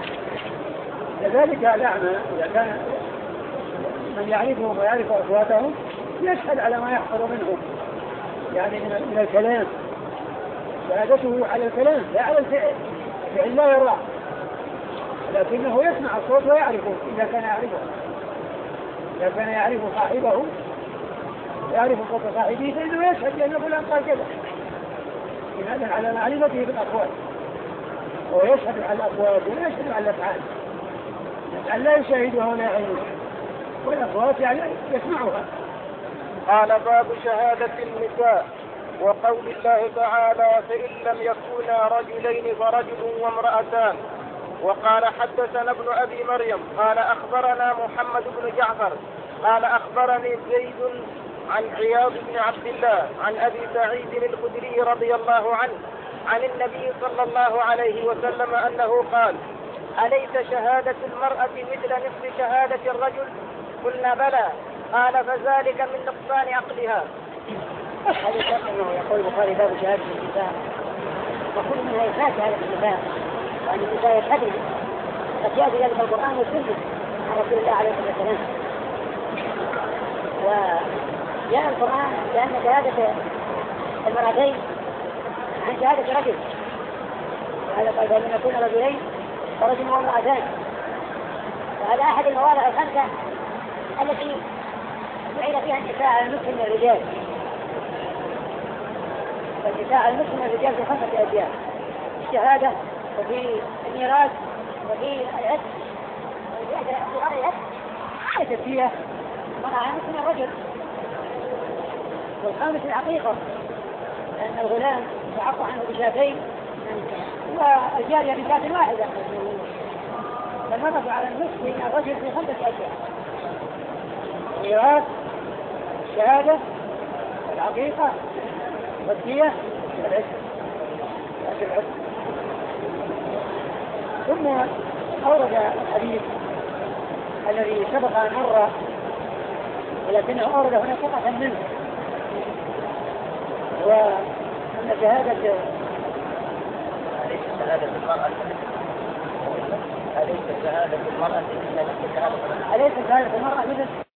كذلك الأعمى إذا كان من يعرفهم ويعرف أصواتهم يشهد على ما يحصل منهم، يعني من الكلام، شهادته على الكلام لا على الفعل، الفعل لا يراه لكنه يسمع الصوت ويعرفه إذا كان يعرفه، إذا كان يعرف صاحبه يعرف صوت صاحبه فإنه يشهد لأن فلان قال كذا، هذا على معرفته بالأقوال، ويشهد على الأقوال ويشهد على الأفعال. الأفعال لا يشاهدها ولا يعينها، والأصوات يعني يسمعها. قال باب شهادة النساء وقول الله تعالى فإن لم يكونا رجلين فرجل وامرأتان. وقال حدثنا ابن أبي مريم قال أخبرنا محمد بن جعفر قال أخبرني زيد عن عياض بن عبد الله عن أبي سعيد الخدري رضي الله عنه عن النبي صلى الله عليه وسلم أنه قال أليس شهادة المرأة مثل نصف شهادة الرجل؟ قلنا بلى. قال فذلك من نقصان عقلها. هذا الشرط أنه يقول البخاري باب شهادة النساء، وكل منها إثبات شهادة النساء وأن النساء يشهدن، قد جاء في ذلك القرآن والسنة عن رسول الله عليه الصلاة والسلام. وجاء القرآن لأن شهادة المرأتين عن شهادة رجل، وهذا قال فإن يكون رجلين ورجل وامرأتان، وهذا أحد المواضع الخمسة التي جعل فيها النساء على النصف من الرجال، فالنساء على النصف من الرجال في 5 أشياء: الشهادة وفي الميراث وفي العتق وفي أجر صغار العتق، ليست فيها منع على النصف من الرجل. والخامس العقيقة، لأن الغلام يعق عنه بشاتين والجارية بشاة واحدة، فالمرأة على النصف من الرجل في 5 أشياء: الميراث، الشهادة، العقيقة، والدية، والعتق. ثم أورد الحديث الذي سبق أن مر ولكنه أورد هنا فقط منه، وأن شهادة أليس شهادة المرأة مثل شهادة الرجل؟